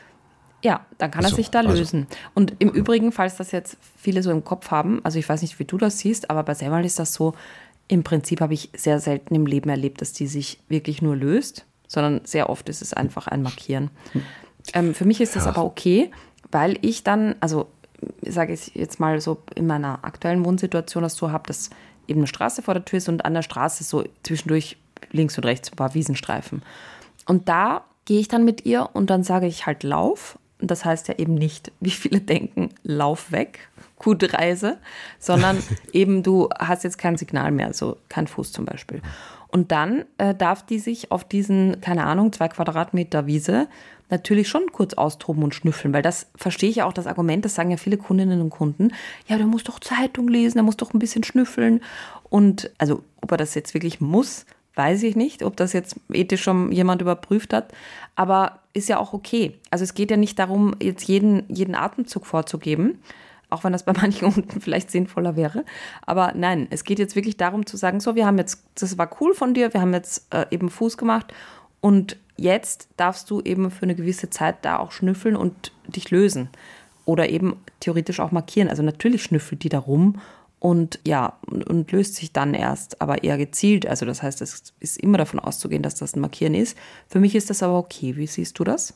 Ja, dann kann er So, sich da also- lösen. Und im Übrigen, falls das jetzt viele so im Kopf haben, also ich weiß nicht, wie du das siehst, aber bei Semmel ist das so, im Prinzip habe ich sehr selten im Leben erlebt, dass die sich wirklich nur löst, sondern sehr oft ist es einfach ein Markieren. Ähm, für mich ist das Ja. aber okay, weil ich dann, also sage ich jetzt mal so in meiner aktuellen Wohnsituation das so habe, dass eben eine Straße vor der Tür ist und an der Straße so zwischendurch links und rechts ein paar Wiesenstreifen. Und da gehe ich dann mit ihr und dann sage ich halt Lauf. Und das heißt ja eben nicht, wie viele denken, Lauf weg, gute Reise, sondern eben du hast jetzt kein Signal mehr, so kein Fuß zum Beispiel. Und dann äh, darf die sich auf diesen, keine Ahnung, zwei Quadratmeter Wiese natürlich schon kurz austoben und schnüffeln, weil das verstehe ich ja auch, das Argument, das sagen ja viele Kundinnen und Kunden, ja, der muss doch Zeitung lesen, der muss doch ein bisschen schnüffeln. Und also, ob er das jetzt wirklich muss, weiß ich nicht, ob das jetzt ethisch schon jemand überprüft hat, aber ist ja auch okay. Also es geht ja nicht darum, jetzt jeden, jeden Atemzug vorzugeben, auch wenn das bei manchen Hunden vielleicht sinnvoller wäre. Aber nein, es geht jetzt wirklich darum zu sagen, so, wir haben jetzt, das war cool von dir, wir haben jetzt äh, eben Fuß gemacht und jetzt darfst du eben für eine gewisse Zeit da auch schnüffeln und dich lösen. Oder eben theoretisch auch markieren. Also natürlich schnüffelt die da rum und ja, und, und löst sich dann erst, aber eher gezielt. Also das heißt, es ist immer davon auszugehen, dass das ein Markieren ist. Für mich ist das aber okay. Wie siehst du das?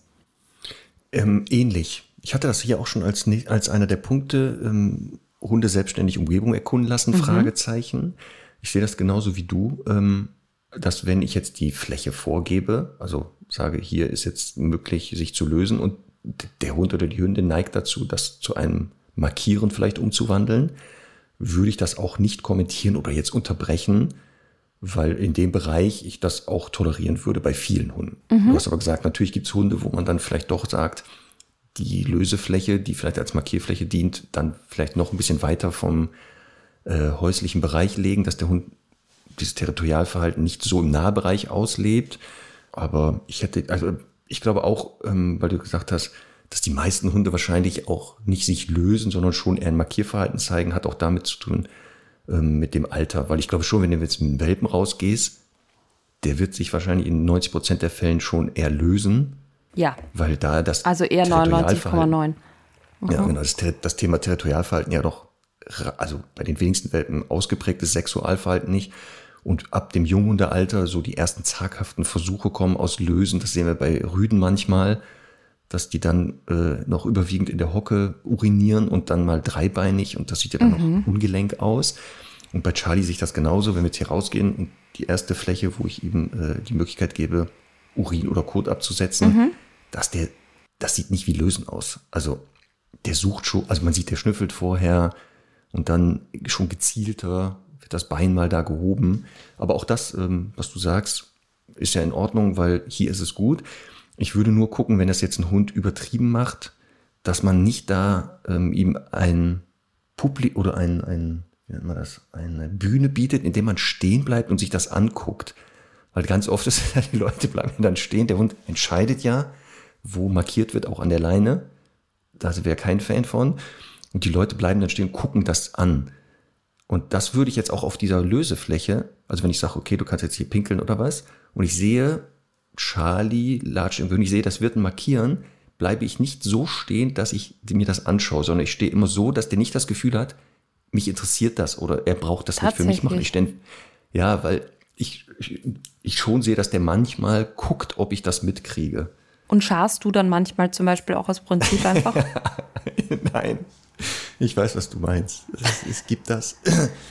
Ähm, ähnlich. Ich hatte das hier auch schon als, ne- als einer der Punkte, ähm, Hunde selbstständig Umgebung erkunden lassen, Fragezeichen. Ich sehe das genauso wie du, ähm, dass wenn ich jetzt die Fläche vorgebe, also sage, hier ist jetzt möglich, sich zu lösen und d- der Hund oder die Hündin neigt dazu, das zu einem Markieren vielleicht umzuwandeln, würde ich das auch nicht kommentieren oder jetzt unterbrechen, weil in dem Bereich ich das auch tolerieren würde bei vielen Hunden. Du hast aber gesagt, natürlich gibt es Hunde, wo man dann vielleicht doch sagt, die Lösefläche, die vielleicht als Markierfläche dient, dann vielleicht noch ein bisschen weiter vom äh, häuslichen Bereich legen, dass der Hund dieses Territorialverhalten nicht so im Nahbereich auslebt. Aber ich hätte, also ich glaube auch, ähm, weil du gesagt hast, dass die meisten Hunde wahrscheinlich auch nicht sich lösen, sondern schon eher ein Markierverhalten zeigen, hat auch damit zu tun, ähm, mit dem Alter. Weil ich glaube schon, wenn du jetzt mit einem Welpen rausgehst, der wird sich wahrscheinlich in neunzig Prozent der Fällen schon eher lösen, Ja, weil da das also eher neunundneunzig Komma neun. Ja, genau, das, Ter- das Thema Territorialverhalten ja doch, ra- also bei den wenigsten Welpen ausgeprägtes Sexualverhalten nicht. Und ab dem Junghundealter so die ersten zaghaften Versuche kommen aus Lösen. Das sehen wir bei Rüden manchmal, dass die dann äh, noch überwiegend in der Hocke urinieren und dann mal dreibeinig und das sieht ja dann Mhm. noch ungelenk aus. Und bei Charlie sehe ich das genauso, wenn wir jetzt hier rausgehen und die erste Fläche, wo ich ihm äh, die Möglichkeit gebe, Urin oder Kot abzusetzen, Mhm. dass der, das sieht nicht wie Lösen aus. Also der sucht schon, also man sieht, der schnüffelt vorher und dann schon gezielter wird das Bein mal da gehoben. Aber auch das, ähm, was du sagst, ist ja in Ordnung, weil hier ist es gut. Ich würde nur gucken, wenn das jetzt ein Hund übertrieben macht, dass man nicht da ähm, ihm ein, Publi oder ein, ein, wie nennt man das, eine Bühne bietet, in der man stehen bleibt und sich das anguckt. Weil ganz oft ist es ja, die Leute bleiben dann stehen, der Hund entscheidet ja, wo markiert wird, auch an der Leine. Da sind wir ja kein Fan von. Und die Leute bleiben dann stehen und gucken das an. Und das würde ich jetzt auch auf dieser Lösefläche, also wenn ich sage, okay, du kannst jetzt hier pinkeln oder was, und ich sehe, Charlie latscht im Bühne, ich sehe, das wird ein Markieren, bleibe ich nicht so stehen, dass ich mir das anschaue, sondern ich stehe immer so, dass der nicht das Gefühl hat, mich interessiert das oder er braucht das nicht für mich machen. Ich stände, ja, weil ich, ich, ich schon sehe, dass der manchmal guckt, ob ich das mitkriege. Und scharst du dann manchmal zum Beispiel auch aus Prinzip einfach? Nein, ich weiß, was du meinst. Es, es gibt das.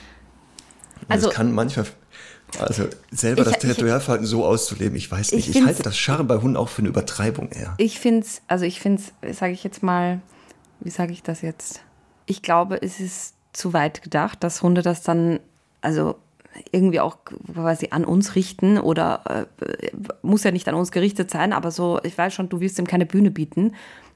Also, es kann manchmal, also selber ich, das Territorialverhalten so auszuleben, ich weiß nicht. Ich, ich halte das Scharren bei Hunden auch für eine Übertreibung eher. Ich finde es, also ich finde es, sage ich jetzt mal, wie sage ich das jetzt? Ich glaube, es ist zu weit gedacht, dass Hunde das dann, also irgendwie auch quasi an uns richten oder äh, muss ja nicht an uns gerichtet sein, aber so, ich weiß schon, du willst ihm keine Bühne bieten.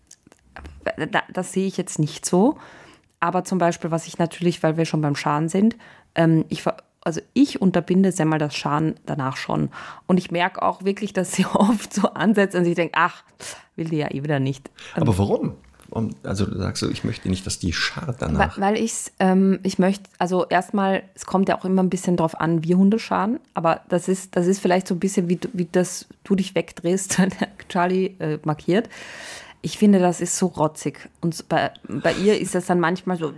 Das, das sehe ich jetzt nicht so. Aber zum Beispiel, was ich natürlich, weil wir schon beim Scharen sind, ähm, ich, also ich unterbinde Semmel das Scharen danach schon. Und ich merke auch wirklich, dass sie oft so ansetzt und ich denke, ach, will die ja eh wieder nicht. Aber warum? Also du sagst so, ich möchte nicht, dass die scharrt danach. Weil, weil ich's, ähm, ich möchte, also erstmal, es kommt ja auch immer ein bisschen drauf an, wie Hunde scharen, aber das ist, das ist vielleicht so ein bisschen, wie, wie das du dich wegdrehst, der Charlie äh, markiert. Ich finde, das ist so rotzig. Und bei, bei ihr ist das dann manchmal so,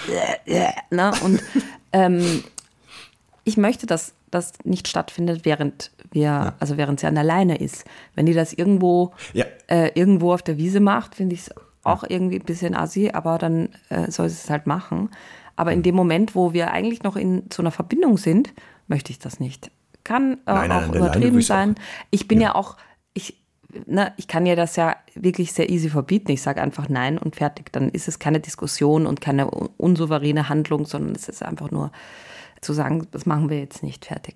ne? Und ähm, ich möchte, dass das nicht stattfindet, während wir, ja. also während sie an der Leine ist. Wenn die das irgendwo, ja. äh, irgendwo auf der Wiese macht, finde ich es auch irgendwie ein bisschen assi, aber dann äh, soll sie es halt machen. Aber in dem Moment, wo wir eigentlich noch in so einer Verbindung sind, möchte ich das nicht. Kann äh, nein, nein, auch übertrieben sein. Auch, ich bin ja, ja auch, ich, ne, ich kann ja das ja wirklich sehr easy verbieten. Ich sage einfach nein und fertig. Dann ist es keine Diskussion und keine unsouveräne Handlung, sondern es ist einfach nur zu sagen, das machen wir jetzt nicht, fertig.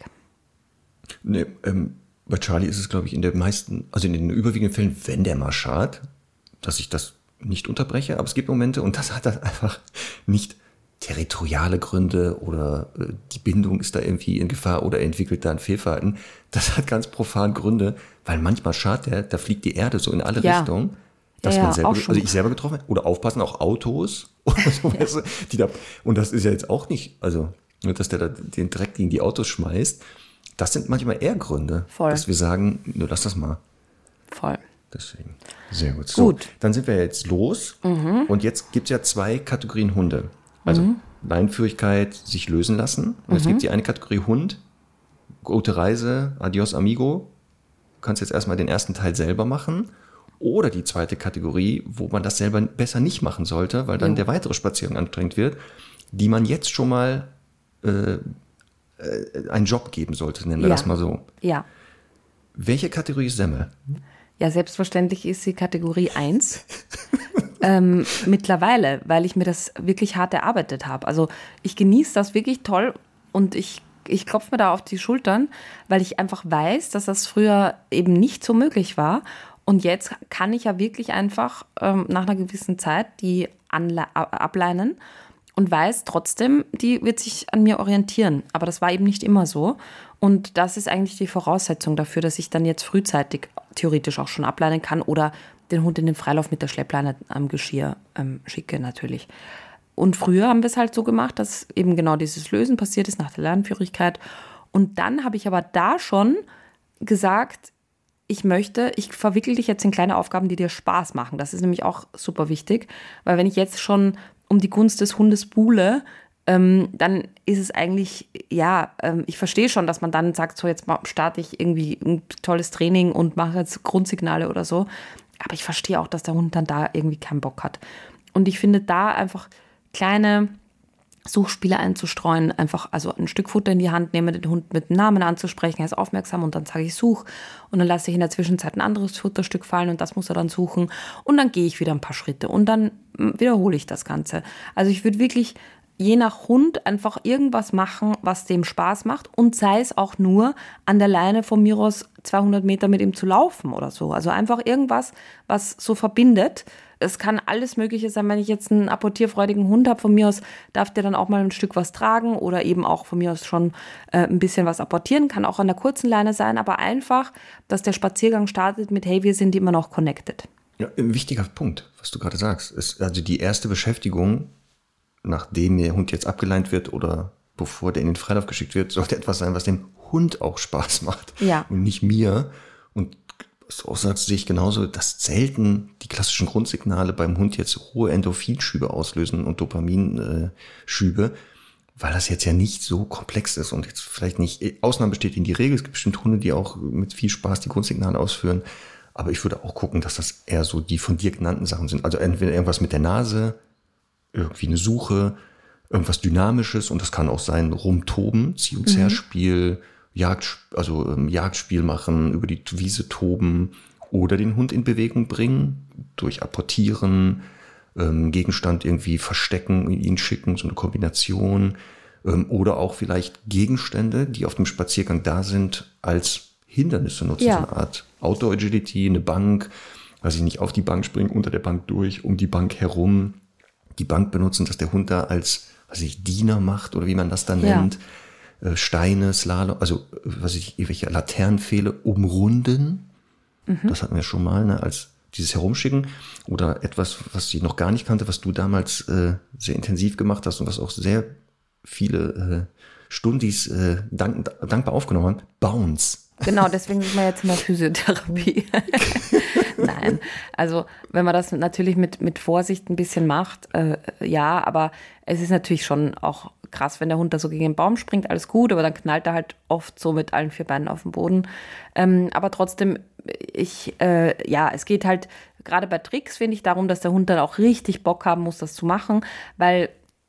Nee, ähm, bei Charlie ist es, glaube ich, in den meisten, also in den überwiegenden Fällen, wenn der mal schart, dass ich das nicht unterbreche, aber es gibt Momente und das hat dann einfach nicht territoriale Gründe oder äh, die Bindung ist da irgendwie in Gefahr oder er entwickelt da ein Fehlverhalten. Das hat ganz profan Gründe, weil manchmal schart der, da fliegt die Erde so in alle ja. Richtungen, dass ja, man selber, also ich selber getroffen habe, oder aufpassen, auch Autos oder so, ja. weißt du, die da, und das ist ja jetzt auch nicht, also dass der da den Dreck gegen die Autos schmeißt, das sind manchmal eher Gründe, Voll. dass wir sagen, nur lass das mal. Voll. Deswegen. Sehr gut. So, gut. Dann sind wir jetzt los. Mhm. Und jetzt gibt es ja zwei Kategorien Hunde. Also mhm. Leinenführigkeit, sich lösen lassen. Und mhm. es gibt die eine Kategorie Hund. Gute Reise, adios amigo. Du kannst jetzt erstmal den ersten Teil selber machen. Oder die zweite Kategorie, wo man das selber besser nicht machen sollte, weil dann ja. der weitere Spaziergang anstrengend wird, die man jetzt schon mal äh, äh, einen Job geben sollte, nennen wir ja. das mal so. Ja. Welche Kategorie ist Semmel? Ja, selbstverständlich ist sie Kategorie eins. ähm, mittlerweile, weil ich mir das wirklich hart erarbeitet habe. Also ich genieße das wirklich toll und ich, ich klopfe mir da auf die Schultern, weil ich einfach weiß, dass das früher eben nicht so möglich war. Und jetzt kann ich ja wirklich einfach ähm, nach einer gewissen Zeit die anle- ableinen und weiß trotzdem, die wird sich an mir orientieren. Aber das war eben nicht immer so. Und das ist eigentlich die Voraussetzung dafür, dass ich dann jetzt frühzeitig theoretisch auch schon ableinen kann oder den Hund in den Freilauf mit der Schleppleine am Geschirr ähm, schicke natürlich. Und früher haben wir es halt so gemacht, dass eben genau dieses Lösen passiert ist nach der Lernführigkeit. Und dann habe ich aber da schon gesagt, ich möchte, ich verwickel dich jetzt in kleine Aufgaben, die dir Spaß machen. Das ist nämlich auch super wichtig, weil wenn ich jetzt schon um die Gunst des Hundes buhle, ähm, dann ist es eigentlich, ja, ähm, ich verstehe schon, dass man dann sagt, so jetzt starte ich irgendwie ein tolles Training und mache jetzt Grundsignale oder so. Aber ich verstehe auch, dass der Hund dann da irgendwie keinen Bock hat. Und ich finde da einfach kleine Suchspiele einzustreuen, einfach also ein Stück Futter in die Hand nehme, den Hund mit dem Namen anzusprechen, er ist aufmerksam und dann sage ich Such und dann lasse ich in der Zwischenzeit ein anderes Futterstück fallen und das muss er dann suchen und dann gehe ich wieder ein paar Schritte und dann wiederhole ich das Ganze. Also ich würde wirklich je nach Hund einfach irgendwas machen, was dem Spaß macht und sei es auch nur an der Leine von mir aus zweihundert Meter mit ihm zu laufen oder so. Also einfach irgendwas, was so verbindet, es kann alles Mögliche sein. Wenn ich jetzt einen apportierfreudigen Hund habe, von mir aus darf der dann auch mal ein Stück was tragen oder eben auch von mir aus schon äh, ein bisschen was apportieren. Kann auch an der kurzen Leine sein, aber einfach, dass der Spaziergang startet mit, hey, wir sind immer noch connected. Ja, ein wichtiger Punkt, was du gerade sagst, ist also die erste Beschäftigung, nachdem der Hund jetzt abgeleint wird oder bevor der in den Freilauf geschickt wird, sollte etwas sein, was dem Hund auch Spaß macht Ja. und nicht mir. Und was du auch sagst, sehe ich genauso, dass selten die klassischen Grundsignale beim Hund jetzt hohe Endorphinschübe auslösen und Dopaminschübe, weil das jetzt ja nicht so komplex ist und jetzt vielleicht nicht, Ausnahmen bestätigen die Regel, es gibt bestimmt Hunde, die auch mit viel Spaß die Grundsignale ausführen, aber ich würde auch gucken, dass das eher so die von dir genannten Sachen sind, also entweder irgendwas mit der Nase, irgendwie eine Suche, irgendwas Dynamisches und das kann auch sein, rumtoben, Zieh- und Zerspiel, Jagd, also ähm, Jagdspiel machen, über die Wiese toben oder den Hund in Bewegung bringen, durch Apportieren, ähm, Gegenstand irgendwie verstecken, ihn schicken, so eine Kombination ähm, oder auch vielleicht Gegenstände, die auf dem Spaziergang da sind, als Hindernisse nutzen, Ja. so eine Art Outdoor-Agility, eine Bank, weiß ich nicht, auf die Bank springen, unter der Bank durch, um die Bank herum, die Bank benutzen, dass der Hund da als, was weiß ich, Diener macht oder wie man das dann Ja. nennt, äh, Steine, Slalom, also äh, was weiß ich, irgendwelche Laternenpfähle umrunden, das hatten wir schon mal, ne, als dieses Herumschicken oder etwas, was ich noch gar nicht kannte, was du damals äh, sehr intensiv gemacht hast und was auch sehr viele äh, Stundis äh, dank, dankbar aufgenommen haben, Bounce. Genau, deswegen sind wir jetzt in der Physiotherapie. Nein, also wenn man das natürlich mit, mit Vorsicht ein bisschen macht, äh, ja, aber es ist natürlich schon auch krass, wenn der Hund da so gegen den Baum springt, alles gut, aber dann knallt er halt oft so mit allen vier Beinen auf den Boden. Ähm, aber trotzdem, ich, äh, ja, es geht halt gerade bei Tricks, finde ich, darum, dass der Hund dann auch richtig Bock haben muss, das zu machen, weil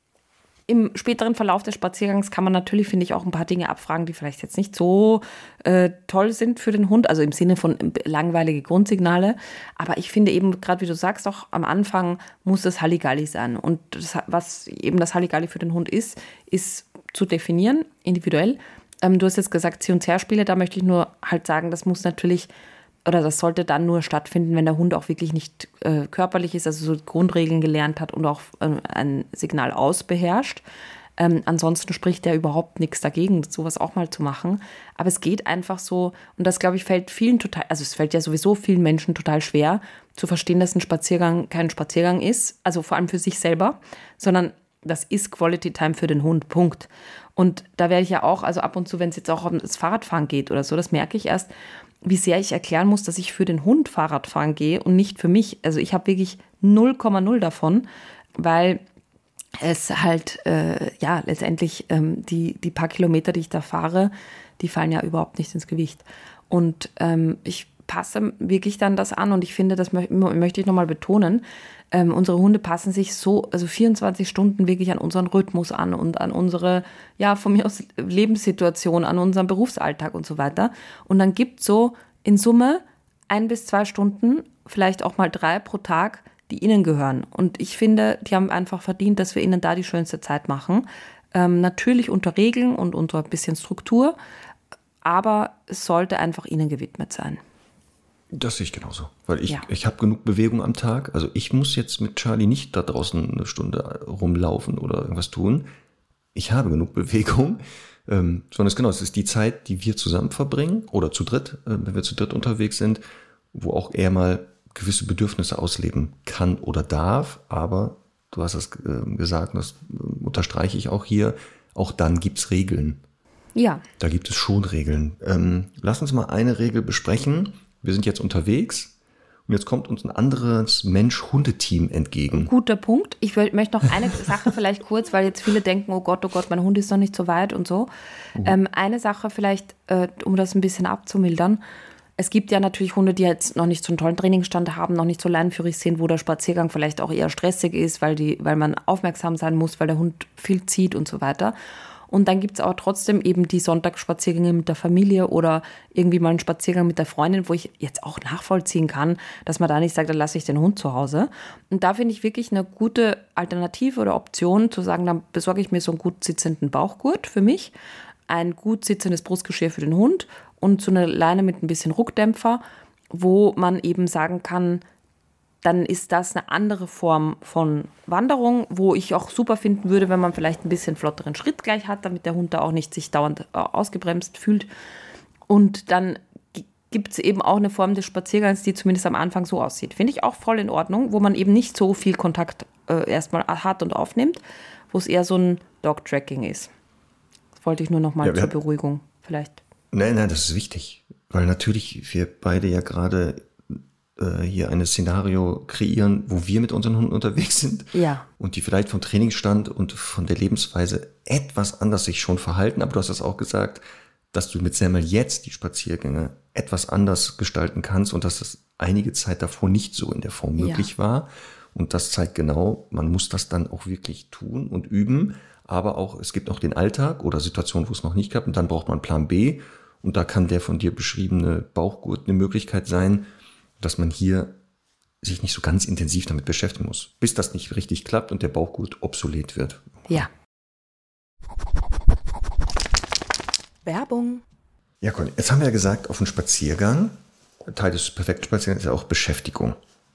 im späteren Verlauf des Spaziergangs kann man natürlich, finde ich, auch ein paar Dinge abfragen, die vielleicht jetzt nicht so äh, toll sind für den Hund, also im Sinne von langweilige Grundsignale. Aber ich finde eben, gerade wie du sagst, auch am Anfang muss es Halligalli sein. Und das, was eben das Halligalli für den Hund ist, ist zu definieren, individuell. Ähm, du hast jetzt gesagt, Zieh- und Zerspiele, da möchte ich nur halt sagen, das muss natürlich, oder das sollte dann nur stattfinden, wenn der Hund auch wirklich nicht äh, körperlich ist, also so Grundregeln gelernt hat und auch äh, ein Signal ausbeherrscht. Ähm, ansonsten spricht ja überhaupt nichts dagegen, sowas auch mal zu machen. Aber es geht einfach so, und das, glaube ich, fällt vielen total, also es fällt ja sowieso vielen Menschen total schwer, zu verstehen, dass ein Spaziergang kein Spaziergang ist, also vor allem für sich selber, sondern das ist Quality Time für den Hund, Punkt. Und da werde ich ja auch, also ab und zu, wenn es jetzt auch um das Fahrradfahren geht oder so, das merke ich erst, wie sehr ich erklären muss, dass ich für den Hund Fahrrad fahren gehe und nicht für mich. Also ich habe wirklich null Komma null davon, weil es halt, äh, ja, letztendlich ähm, die, die paar Kilometer, die ich da fahre, die fallen ja überhaupt nicht ins Gewicht. Und ähm, ich passe wirklich dann das an und ich finde, das mö- möchte ich nochmal betonen, ähm, unsere Hunde passen sich so, also vierundzwanzig Stunden wirklich an unseren Rhythmus an und an unsere, ja, von mir aus Lebenssituation, an unseren Berufsalltag und so weiter. Und dann gibt es so in Summe ein bis zwei Stunden, vielleicht auch mal drei pro Tag, die ihnen gehören. Und ich finde, die haben einfach verdient, dass wir ihnen da die schönste Zeit machen. Ähm, natürlich unter Regeln und unter ein bisschen Struktur, aber es sollte einfach ihnen gewidmet sein. Das sehe ich genauso, weil ich, Ja. ich habe genug Bewegung am Tag. Also ich muss jetzt mit Charlie nicht da draußen eine Stunde rumlaufen oder irgendwas tun. Ich habe genug Bewegung, ähm, sondern es genau, es ist die Zeit, die wir zusammen verbringen oder zu dritt, äh, wenn wir zu dritt unterwegs sind, wo auch er mal gewisse Bedürfnisse ausleben kann oder darf. Aber du hast es äh, gesagt, und das äh, unterstreiche ich auch hier, auch dann gibt's Regeln. Ja. Da gibt es schon Regeln. Ähm, lass uns mal eine Regel besprechen. Wir sind jetzt unterwegs und jetzt kommt uns ein anderes Mensch-Hunde-Team entgegen. Guter Punkt. Ich will, möchte noch eine Sache vielleicht kurz, weil jetzt viele denken, oh Gott, oh Gott, mein Hund ist noch nicht so weit und so. Mhm. Ähm, eine Sache vielleicht, äh, um das ein bisschen abzumildern. Es gibt ja natürlich Hunde, die jetzt noch nicht so einen tollen Trainingsstand haben, noch nicht so leinenführig sind, wo der Spaziergang vielleicht auch eher stressig ist, weil, die, weil man aufmerksam sein muss, weil der Hund viel zieht und so weiter. Und dann gibt es aber trotzdem eben die Sonntagsspaziergänge mit der Familie oder irgendwie mal einen Spaziergang mit der Freundin, wo ich jetzt auch nachvollziehen kann, dass man da nicht sagt, dann lasse ich den Hund zu Hause. Und da finde ich wirklich eine gute Alternative oder Option zu sagen, dann besorge ich mir so einen gut sitzenden Bauchgurt für mich, ein gut sitzendes Brustgeschirr für den Hund und so eine Leine mit ein bisschen Ruckdämpfer, wo man eben sagen kann, dann ist das eine andere Form von Wanderung, wo ich auch super finden würde, wenn man vielleicht ein bisschen flotteren Schritt gleich hat, damit der Hund da auch nicht sich dauernd ausgebremst fühlt. Und dann gibt es eben auch eine Form des Spaziergangs, die zumindest am Anfang so aussieht. Finde ich auch voll in Ordnung, wo man eben nicht so viel Kontakt äh, erstmal hat und aufnimmt, wo es eher so ein Dog-Tracking ist. Das wollte ich nur noch mal ja, zur Beruhigung vielleicht. Nein, nein, das ist wichtig, weil natürlich wir beide ja gerade äh, hier ein Szenario kreieren, wo wir mit unseren Hunden unterwegs sind ja. und die vielleicht vom Trainingsstand und von der Lebensweise etwas anders sich schon verhalten. Aber du hast das auch gesagt, dass du mit Semmel jetzt die Spaziergänge etwas anders gestalten kannst und dass das einige Zeit davor nicht so in der Form möglich ja. war. Und das zeigt genau, man muss das dann auch wirklich tun und üben. Aber auch, es gibt auch den Alltag oder Situationen, wo es noch nicht klappt. Und dann braucht man Plan B. Und da kann der von dir beschriebene Bauchgurt eine Möglichkeit sein, dass man hier sich nicht so ganz intensiv damit beschäftigen muss, bis das nicht richtig klappt und der Bauchgurt obsolet wird. Ja. Werbung. Ja, Conny, jetzt haben wir ja gesagt, auf einen Spaziergang, Teil des perfekten Spaziergangs ist ja auch Beschäftigung.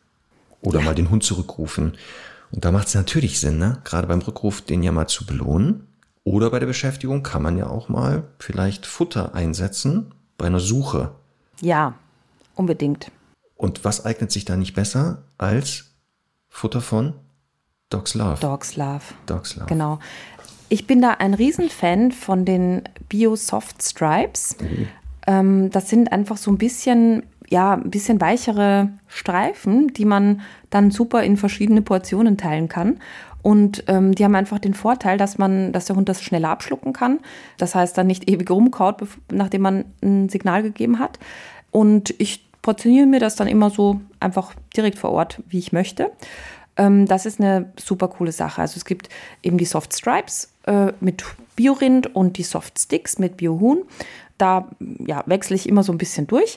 Oder ja. mal den Hund zurückrufen. Und da macht es natürlich Sinn, ne? Gerade beim Rückruf, den ja mal zu belohnen. Oder bei der Beschäftigung kann man ja auch mal vielleicht Futter einsetzen bei einer Suche. Ja, unbedingt. Und was eignet sich da nicht besser als Futter von Dogs Love? Dogs Love. Dogs Love. Genau. Ich bin da ein Riesenfan von den Bio Soft Stripes. Mhm. Ähm, das sind einfach so ein bisschen, ja, ein bisschen weichere Streifen, die man dann super in verschiedene Portionen teilen kann. Und ähm, die haben einfach den Vorteil, dass man, dass der Hund das schneller abschlucken kann. Das heißt, dann nicht ewig rumkaut, nachdem man ein Signal gegeben hat. Und ich portioniere mir das dann immer so einfach direkt vor Ort, wie ich möchte. Ähm, das ist eine super coole Sache. Also es gibt eben die Soft Stripes äh, mit Biorind und die Soft Sticks mit Biohuhn. Da ja, wechsle ich immer so ein bisschen durch.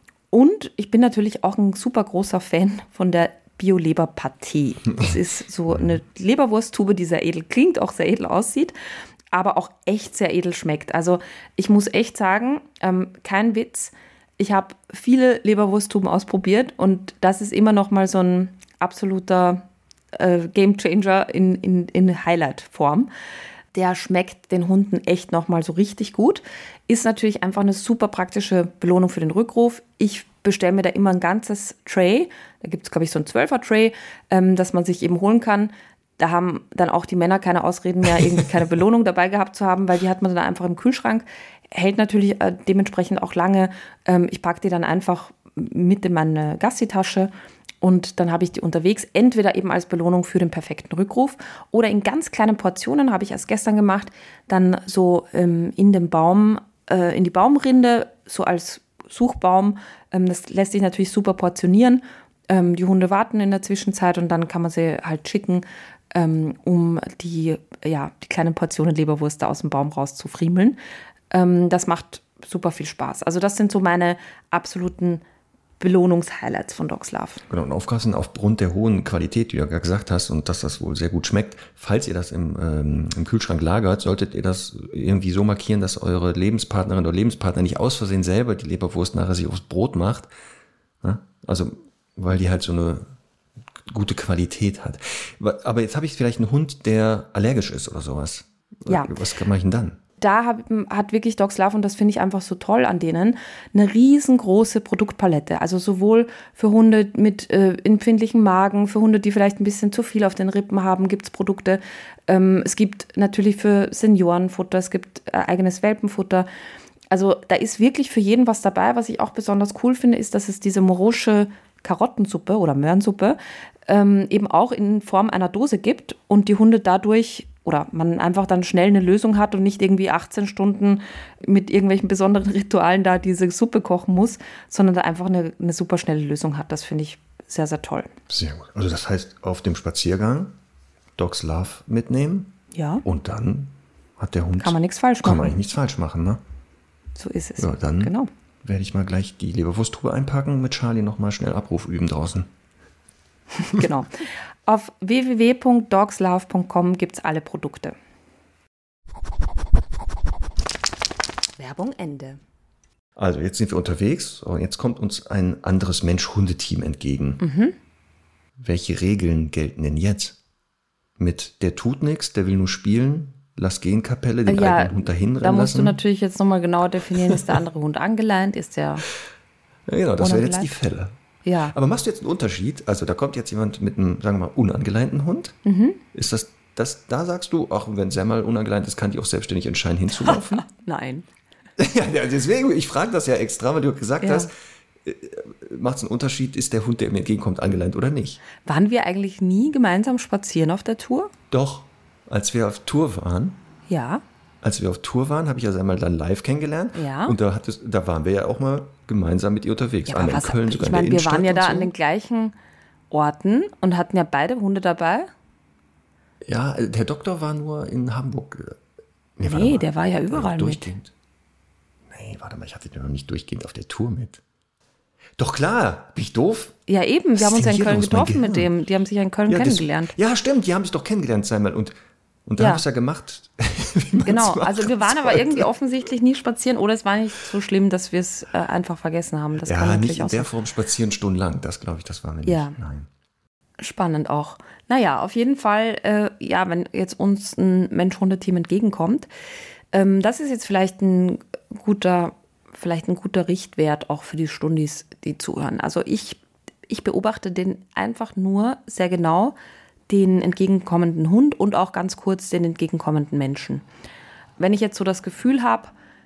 Und ich bin natürlich auch ein super großer Fan von der Bio-Leber-Paté. Das ist so eine Leberwursttube, die sehr edel klingt, auch sehr edel aussieht, aber auch echt sehr edel schmeckt. Also ich muss echt sagen, ähm, kein Witz, ich habe viele Leberwursttuben ausprobiert und das ist immer noch mal so ein absoluter äh, Gamechanger in, in, in Highlight-Form. Der schmeckt den Hunden echt noch mal so richtig gut. Ist natürlich einfach eine super praktische Belohnung für den Rückruf. Ich bestelle mir da immer ein ganzes Tray. Da gibt es, glaube ich, so ein Zwölfer-Tray, ähm, das man sich eben holen kann. Da haben dann auch die Männer keine Ausreden mehr, irgendwie keine Belohnung dabei gehabt zu haben, weil die hat man dann einfach im Kühlschrank. Hält natürlich äh, dementsprechend auch lange. Ähm, ich packe die dann einfach mit in meine Gassi-Tasche und dann habe ich die unterwegs, entweder eben als Belohnung für den perfekten Rückruf oder in ganz kleinen Portionen, habe ich erst gestern gemacht, dann so ähm, in den Baum, äh, in die Baumrinde, so als Suchbaum. Ähm, das lässt sich natürlich super portionieren. Ähm, die Hunde warten in der Zwischenzeit und dann kann man sie halt schicken, ähm, um die, ja, die kleinen Portionen Leberwurst aus dem Baum raus zu friemeln. Ähm, das macht super viel Spaß. Also das sind so meine absoluten Belohnungshighlights von Dogs Love. Genau, und aufpassen, aufgrund der hohen Qualität, die du ja gesagt hast, und dass das wohl sehr gut schmeckt, falls ihr das im, ähm, im Kühlschrank lagert, solltet ihr das irgendwie so markieren, dass eure Lebenspartnerin oder Lebenspartner nicht aus Versehen selber die Leberwurst nachher sich aufs Brot macht. Ja? Also, weil die halt so eine gute Qualität hat. Aber jetzt habe ich vielleicht einen Hund, der allergisch ist oder sowas. Ja. Was mache ich denn dann? Da hab, hat wirklich Dogs Love, und das finde ich einfach so toll an denen, eine riesengroße Produktpalette. Also sowohl für Hunde mit äh, empfindlichem Magen, für Hunde, die vielleicht ein bisschen zu viel auf den Rippen haben, gibt es Produkte. Ähm, es gibt natürlich für Seniorenfutter, es gibt äh, eigenes Welpenfutter. Also da ist wirklich für jeden was dabei. Was ich auch besonders cool finde, ist, dass es diese morosche Karottensuppe oder Möhrensuppe ähm, eben auch in Form einer Dose gibt und die Hunde dadurch oder man einfach dann schnell eine Lösung hat und nicht irgendwie achtzehn Stunden mit irgendwelchen besonderen Ritualen da diese Suppe kochen muss, sondern da einfach eine, eine super schnelle Lösung hat. Das finde ich sehr, sehr toll. Sehr gut. Also das heißt, auf dem Spaziergang Dogs Love mitnehmen. Ja. Und dann hat der Hund... Kann man nichts falsch machen. Kann man eigentlich nichts falsch machen, ne? So ist es. Ja, dann genau. werde ich mal gleich die Leberwursttube einpacken und mit Charlie nochmal schnell Abruf üben draußen. Genau. Auf w w w punkt dogs love punkt com gibt es alle Produkte. Werbung Ende. Also jetzt sind wir unterwegs und jetzt kommt uns ein anderes Mensch-Hundeteam entgegen. Mhm. welche Regeln gelten denn jetzt? Mit der tut nichts, der will nur spielen, lass gehen Kapelle, den Ja, eigenen Hund dahin rennen da musst lassen. du natürlich jetzt nochmal genauer definieren, ist der andere Hund angeleint, ist der... Ja, genau, das wären jetzt die unangeleint? Fälle. Ja. Aber machst du jetzt einen Unterschied? Also da kommt jetzt jemand mit einem, sagen wir mal, unangeleinten Hund. Mhm. Ist das, das, da sagst du, ach, wenn Semmel unangeleint ist, kann die auch selbstständig entscheiden, hinzulaufen? Nein. Ja, ja, deswegen, ich frage das ja extra, weil du gesagt Ja. hast, macht es einen Unterschied, ist der Hund, der mir entgegenkommt, angeleint oder nicht? Waren wir eigentlich nie gemeinsam spazieren auf der Tour? Doch, als wir auf Tour waren, Ja. als wir auf Tour waren, habe ich ja einmal dann live kennengelernt. Ja. Und da, hat es, da waren wir ja auch mal gemeinsam mit ihr unterwegs. Ja, Einmal aber in was, Köln, sogar ich in der meine, wir waren ja Innenstadt da und an so. den gleichen Orten und hatten ja beide Hunde dabei. Ja, der Doktor war nur in Hamburg. Nee, warte Nee, mal. der war ja überall mit. durchgehend. Nee, warte mal, ich hatte den noch nicht durchgehend auf der Tour mit. Doch klar, bin ich doof? Ja, eben, Was wir haben ist uns denn ja in hier Köln los? Mein getroffen mit Gehirn. dem. Die haben sich ja in Köln Ja, das- kennengelernt. Ja, stimmt, die haben sich doch kennengelernt einmal. Und, und da Ja. haben wir es ja gemacht. wie man's Genau, macht. also wir waren aber irgendwie offensichtlich nie spazieren oder es war nicht so schlimm, dass wir es äh, einfach vergessen haben. Das kann Ja, natürlich nicht in auch der sein. Form spazieren stundenlang. Das glaube ich, das war mir nicht. Ja. Nein. Spannend auch. Naja, auf jeden Fall, äh, ja, wenn jetzt uns ein Mensch-Hunde-Team entgegenkommt, ähm, das ist jetzt vielleicht ein guter, vielleicht ein guter Richtwert auch für die Stundis, die zuhören. Also ich, ich beobachte den einfach nur sehr genau, den entgegenkommenden Hund und auch ganz kurz den entgegenkommenden Menschen. Wenn ich jetzt so das Gefühl habe,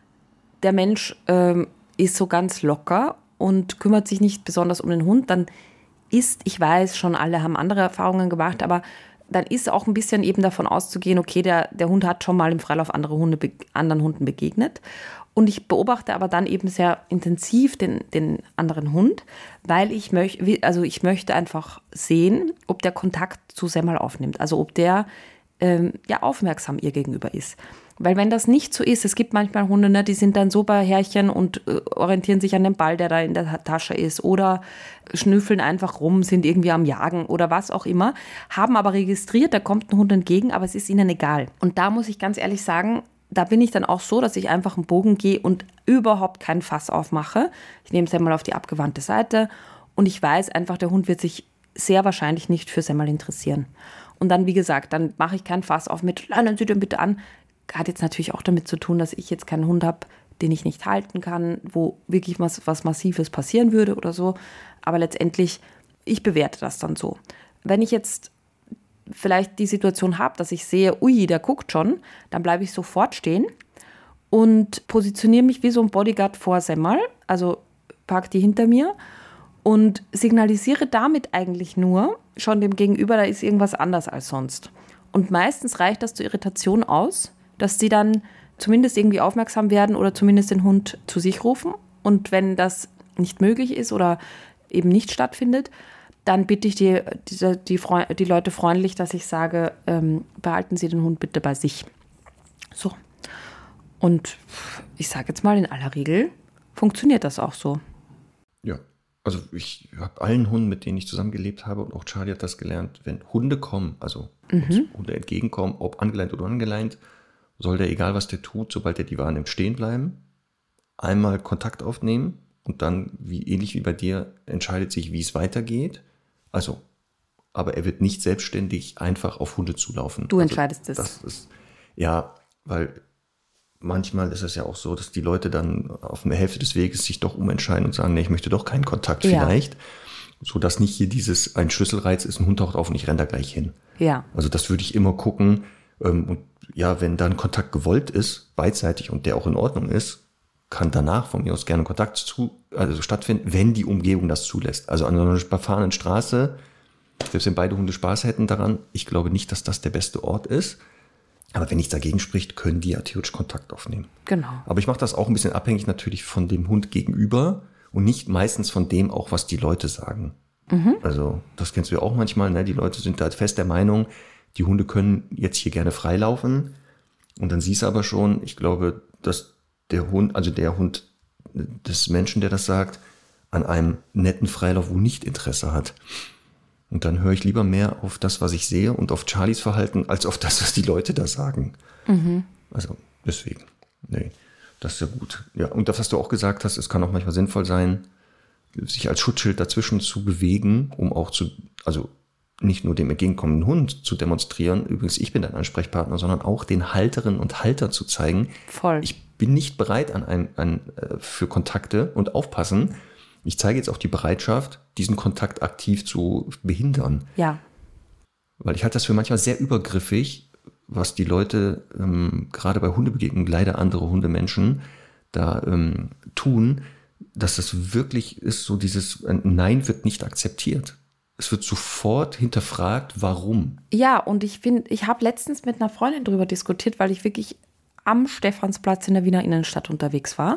der Mensch ähm, ist so ganz locker und kümmert sich nicht besonders um den Hund, dann ist, ich weiß schon, alle haben andere Erfahrungen gemacht, aber dann ist auch ein bisschen eben davon auszugehen, okay, der, der Hund hat schon mal im Freilauf andere Hunde, be- anderen Hunden begegnet. Und ich beobachte aber dann eben sehr intensiv den, den anderen Hund, weil ich möchte, also ich möchte einfach sehen, ob der Kontakt zu Semmel aufnimmt. Also ob der ähm, ja aufmerksam ihr gegenüber ist. Weil wenn das nicht so ist, es gibt manchmal Hunde, ne, die sind dann so bei Härchen und äh, orientieren sich an dem Ball, der da in der Tasche ist oder schnüffeln einfach rum, sind irgendwie am Jagen oder was auch immer, haben aber registriert, da kommt ein Hund entgegen, aber es ist ihnen egal. Und da muss ich ganz ehrlich sagen, da bin ich dann auch so, dass ich einfach einen Bogen gehe und überhaupt keinen Fass aufmache. Ich nehme Semmel auf die abgewandte Seite und ich weiß einfach, der Hund wird sich sehr wahrscheinlich nicht für Semmel interessieren. Und dann, wie gesagt, dann mache ich keinen Fass auf mit, lernen Sie den bitte an. Hat jetzt natürlich auch damit zu tun, dass ich jetzt keinen Hund habe, den ich nicht halten kann, wo wirklich was, was Massives passieren würde oder so. Aber letztendlich, ich bewerte das dann so. Wenn ich jetzt vielleicht die Situation habe, dass ich sehe, ui, der guckt schon, dann bleibe ich sofort stehen und positioniere mich wie so ein Bodyguard vor Semmel, also park die hinter mir und signalisiere damit eigentlich nur schon dem Gegenüber, da ist irgendwas anders als sonst. Und meistens reicht das zur Irritation aus, dass sie dann zumindest irgendwie aufmerksam werden oder zumindest den Hund zu sich rufen. Und wenn das nicht möglich ist oder eben nicht stattfindet, dann bitte ich die, die, die, Freu- die Leute freundlich, dass ich sage, ähm, behalten Sie den Hund bitte bei sich. So. Und ich sage jetzt mal, in aller Regel funktioniert das auch so. Ja, also ich habe allen Hunden, mit denen ich zusammengelebt habe, und auch Charlie hat das gelernt, wenn Hunde kommen, also uns Hunde entgegenkommen, ob angeleint oder ungeleint, soll der, egal was der tut, sobald er die wahrnimmt, stehen bleiben, einmal Kontakt aufnehmen und dann, wie ähnlich wie bei dir, entscheidet sich, wie es weitergeht. Also, aber er wird nicht selbstständig einfach auf Hunde zulaufen. Du also, entscheidest es. Das ist, ja, weil manchmal ist es ja auch so, dass die Leute dann auf der Hälfte des Weges sich doch umentscheiden und sagen, nee, ich möchte doch keinen Kontakt Ja. vielleicht. So dass nicht hier dieses, ein Schlüsselreiz ist, ein Hund taucht auf und ich renne da gleich hin. Ja. Also das würde ich immer gucken. Ähm, und ja, wenn dann Kontakt gewollt ist, beidseitig und der auch in Ordnung ist, kann danach von mir aus gerne Kontakt zu, also stattfinden, wenn die Umgebung das zulässt. Also an einer befahrenen Straße, selbst wenn beide Hunde Spaß hätten daran, ich glaube nicht, dass das der beste Ort ist. Aber wenn nichts dagegen spricht, können die ja theoretisch Kontakt aufnehmen. Genau. Aber ich mache das auch ein bisschen abhängig natürlich von dem Hund gegenüber und nicht meistens von dem auch, was die Leute sagen. Mhm. Also das kennst du ja auch manchmal, ne? Die Leute sind da fest der Meinung, die Hunde können jetzt hier gerne freilaufen. Und dann siehst du aber schon, ich glaube, dass der Hund, also der Hund des Menschen, der das sagt, an einem netten Freilauf wohl nicht Interesse hat. Und dann höre ich lieber mehr auf das, was ich sehe und auf Charlies Verhalten, als auf das, was die Leute da sagen. Mhm. Also deswegen, nee, das ist ja gut. Ja, und das, was du auch gesagt hast, es kann auch manchmal sinnvoll sein, sich als Schutzschild dazwischen zu bewegen, um auch zu, also nicht nur dem entgegenkommenden Hund zu demonstrieren, übrigens, ich bin dein Ansprechpartner, sondern auch den Halterinnen und Halter zu zeigen, Voll. Ich bin nicht bereit an ein, an, für Kontakte und aufpassen. Ich zeige jetzt auch die Bereitschaft, diesen Kontakt aktiv zu behindern. Ja. Weil ich halte das für manchmal sehr übergriffig, was die Leute ähm, gerade bei Hundebegegnungen, leider andere Hundemenschen, da ähm, tun, dass das wirklich ist, so dieses ein Nein wird nicht akzeptiert. Es wird sofort hinterfragt, warum. Ja, und ich finde, ich habe letztens mit einer Freundin darüber diskutiert, weil ich wirklich am Stephansplatz in der Wiener Innenstadt unterwegs war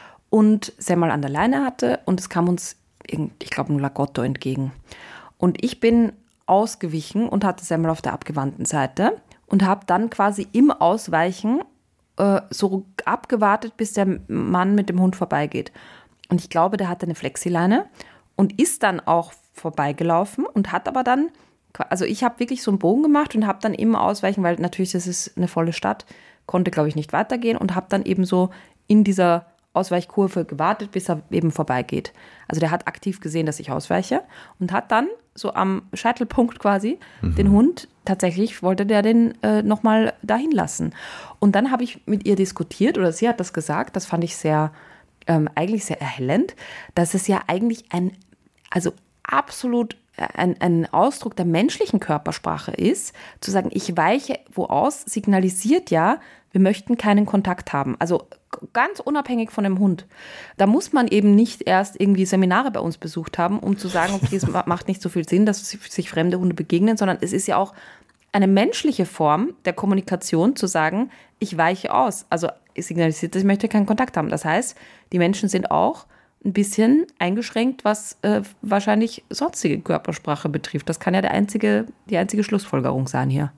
und Semmel an der Leine hatte und es kam uns, ich glaube, ein Lagotto entgegen. Und ich bin ausgewichen und hatte Semmel auf der abgewandten Seite und habe dann quasi im Ausweichen äh, so abgewartet, bis der Mann mit dem Hund vorbeigeht. Und ich glaube, der hatte eine Flexileine und ist dann auch vorbeigelaufen und hat aber dann, also ich habe wirklich so einen Bogen gemacht und habe dann im Ausweichen, weil natürlich das ist eine volle Stadt, konnte, glaube ich, nicht weitergehen und habe dann eben so in dieser Ausweichkurve gewartet, bis er eben vorbeigeht. Also der hat aktiv gesehen, dass ich ausweiche und hat dann so am Scheitelpunkt quasi mhm. den Hund, tatsächlich wollte der den äh, nochmal dahin lassen. Und dann habe ich mit ihr diskutiert oder sie hat das gesagt, das fand ich sehr, ähm, eigentlich sehr erhellend, dass es ja eigentlich ein, also absolut ein, ein Ausdruck der menschlichen Körpersprache ist, zu sagen, ich weiche wo aus, signalisiert ja, wir möchten keinen Kontakt haben. Also ganz unabhängig von dem Hund. Da muss man eben nicht erst irgendwie Seminare bei uns besucht haben, um zu sagen, okay, es macht nicht so viel Sinn, dass sich fremde Hunde begegnen, sondern es ist ja auch eine menschliche Form der Kommunikation, zu sagen, ich weiche aus. Also es signalisiert, dass ich möchte keinen Kontakt haben. Das heißt, die Menschen sind auch ein bisschen eingeschränkt, was äh, wahrscheinlich sonstige Körpersprache betrifft. Das kann ja der einzige, die einzige Schlussfolgerung sein hier.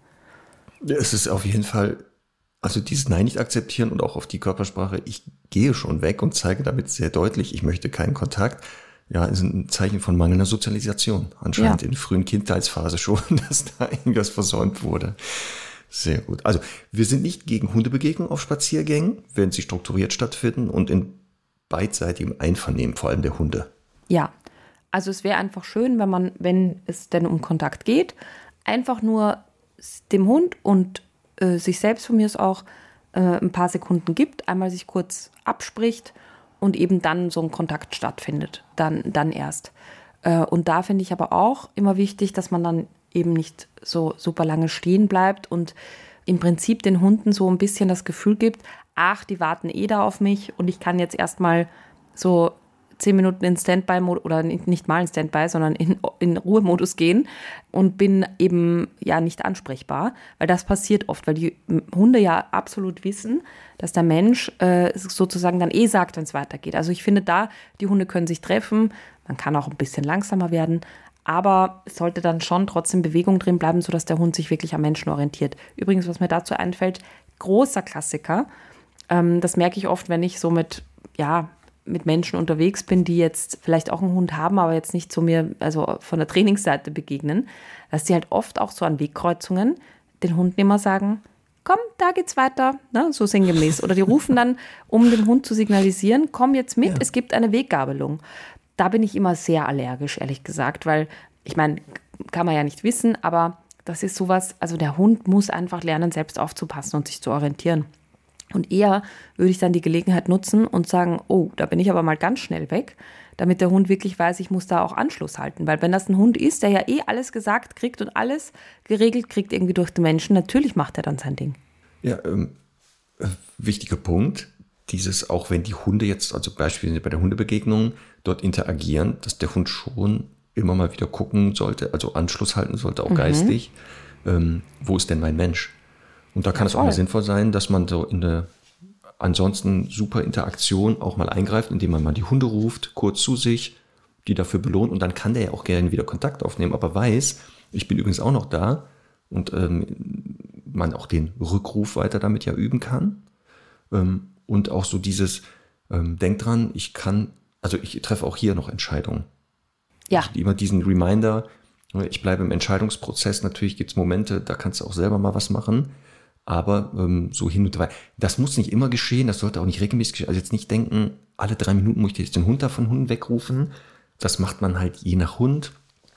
Es ist auf jeden Fall, also dieses Nein nicht akzeptieren und auch auf die Körpersprache, ich gehe schon weg und zeige damit sehr deutlich, ich möchte keinen Kontakt, ja, ist ein Zeichen von mangelnder Sozialisation. Anscheinend ja. in der frühen Kindheitsphase schon, dass da irgendwas versäumt wurde. Sehr gut. Also wir sind nicht gegen Hundebegegnungen auf Spaziergängen, wenn sie strukturiert stattfinden und in beidseitigem Einvernehmen, vor allem der Hunde. Ja, also es wäre einfach schön, wenn man, wenn es denn um Kontakt geht, einfach nur dem Hund und äh, sich selbst von mir aus auch äh, ein paar Sekunden gibt, einmal sich kurz abspricht und eben dann so ein Kontakt stattfindet, dann, dann erst. Äh, und da finde ich aber auch immer wichtig, dass man dann eben nicht so super lange stehen bleibt und im Prinzip den Hunden so ein bisschen das Gefühl gibt, ach, die warten eh da auf mich und ich kann jetzt erstmal so zehn Minuten in Standby-Modus oder nicht mal in Standby, sondern in, in Ruhemodus gehen und bin eben ja nicht ansprechbar, weil das passiert oft, weil die Hunde ja absolut wissen, dass der Mensch äh, sozusagen dann eh sagt, wenn es weitergeht. Also ich finde da, die Hunde können sich treffen, man kann auch ein bisschen langsamer werden, aber es sollte dann schon trotzdem Bewegung drin bleiben, sodass der Hund sich wirklich am Menschen orientiert. Übrigens, was mir dazu einfällt, großer Klassiker, ähm, das merke ich oft, wenn ich so mit, ja, mit Menschen unterwegs bin, die jetzt vielleicht auch einen Hund haben, aber jetzt nicht zu mir, also von der Trainingsseite begegnen, dass die halt oft auch so an Wegkreuzungen den Hunden immer sagen, komm, da geht's weiter, ne, so sinngemäß. Oder die rufen dann, um dem Hund zu signalisieren, komm jetzt mit, ja. Es gibt eine Weggabelung. Da bin ich immer sehr allergisch, ehrlich gesagt, weil, ich meine, kann man ja nicht wissen, aber das ist sowas, also der Hund muss einfach lernen, selbst aufzupassen und sich zu orientieren. Und eher würde ich dann die Gelegenheit nutzen und sagen, oh, da bin ich aber mal ganz schnell weg, damit der Hund wirklich weiß, ich muss da auch Anschluss halten. Weil wenn das ein Hund ist, der ja eh alles gesagt kriegt und alles geregelt kriegt irgendwie durch den Menschen, natürlich macht er dann sein Ding. Ja, ähm, äh, wichtiger Punkt, dieses, auch wenn die Hunde jetzt, also beispielsweise bei der Hundebegegnung, dort interagieren, dass der Hund schon immer mal wieder gucken sollte, also Anschluss halten sollte, auch mhm. geistig, ähm, wo ist denn mein Mensch? Und da kann ja, es auch mal sinnvoll sein, dass man so in eine ansonsten super Interaktion auch mal eingreift, indem man mal die Hunde ruft, kurz zu sich, die dafür belohnt und dann kann der ja auch gerne wieder Kontakt aufnehmen, aber weiß, ich bin übrigens auch noch da und ähm, man auch den Rückruf weiter damit ja üben kann. Ähm, und auch so dieses, ähm, denk dran, ich kann, also ich treffe auch hier noch Entscheidungen. Ja. Also immer diesen Reminder, ich bleibe im Entscheidungsprozess, natürlich gibt es Momente, da kannst du auch selber mal was machen. Aber ähm, so hin und her. Das muss nicht immer geschehen, das sollte auch nicht regelmäßig geschehen. Also jetzt nicht denken, alle drei Minuten muss ich jetzt den Hund da von Hunden wegrufen. Das macht man halt je nach Hund.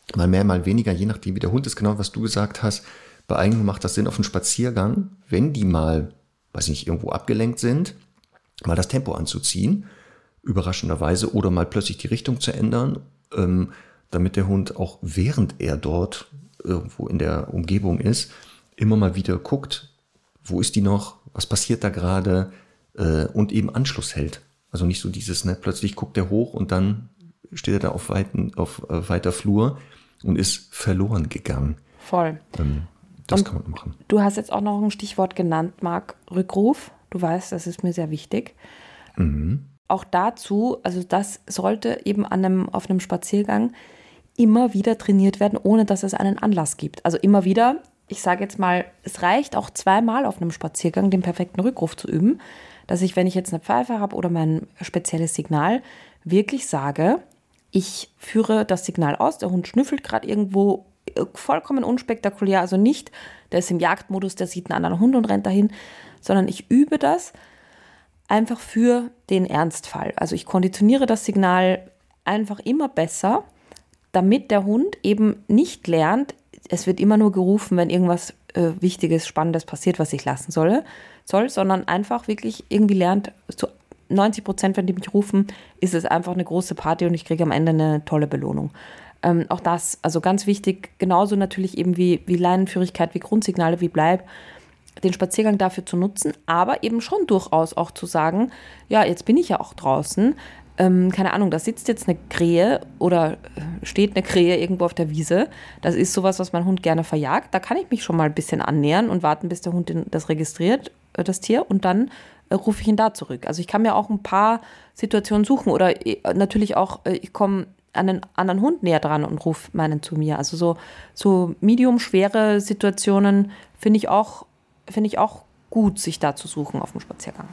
Mal mehr, mal weniger, je nachdem wie der Hund ist, genau was du gesagt hast. Bei Eigenhund macht das Sinn auf einen Spaziergang, wenn die mal, weiß ich nicht, irgendwo abgelenkt sind, mal das Tempo anzuziehen, überraschenderweise, oder mal plötzlich die Richtung zu ändern, ähm, damit der Hund auch während er dort irgendwo in der Umgebung ist, immer mal wieder guckt, wo ist die noch, was passiert da gerade, äh, und eben Anschluss hält. Also nicht so dieses, ne, plötzlich guckt er hoch und dann steht er da auf, weiten, auf äh, weiter Flur und ist verloren gegangen. Voll. Ähm, das und kann man machen. Du hast jetzt auch noch ein Stichwort genannt, Marc, Rückruf. Du weißt, das ist mir sehr wichtig. Mhm. Auch dazu, also das sollte eben an einem, auf einem Spaziergang immer wieder trainiert werden, ohne dass es einen Anlass gibt. Also immer wieder, ich sage jetzt mal, es reicht auch zweimal auf einem Spaziergang den perfekten Rückruf zu üben, dass ich, wenn ich jetzt eine Pfeife habe oder mein spezielles Signal, wirklich sage, ich führe das Signal aus, der Hund schnüffelt gerade irgendwo, vollkommen unspektakulär, also nicht, der ist im Jagdmodus, der sieht einen anderen Hund und rennt dahin, sondern ich übe das einfach für den Ernstfall. Also ich konditioniere das Signal einfach immer besser, damit der Hund eben nicht lernt, es wird immer nur gerufen, wenn irgendwas äh, Wichtiges, Spannendes passiert, was ich lassen solle, soll, sondern einfach wirklich irgendwie lernt, zu neunzig Prozent, wenn die mich rufen, ist es einfach eine große Party und ich kriege am Ende eine tolle Belohnung. Ähm, auch das, also ganz wichtig, genauso natürlich eben wie, wie Leinenführigkeit, wie Grundsignale, wie Bleib, den Spaziergang dafür zu nutzen, aber eben schon durchaus auch zu sagen, ja, jetzt bin ich ja auch draußen, ähm, keine Ahnung, da sitzt jetzt eine Krähe oder steht eine Krähe irgendwo auf der Wiese, das ist sowas, was mein Hund gerne verjagt, da kann ich mich schon mal ein bisschen annähern und warten, bis der Hund das registriert, äh, das Tier, und dann äh, rufe ich ihn da zurück. Also ich kann mir auch ein paar Situationen suchen oder äh, natürlich auch, äh, ich komme an einen anderen Hund näher dran und rufe meinen zu mir. Also so, so medium-schwere Situationen finde ich auch finde ich auch gut, sich da zu suchen auf dem Spaziergang.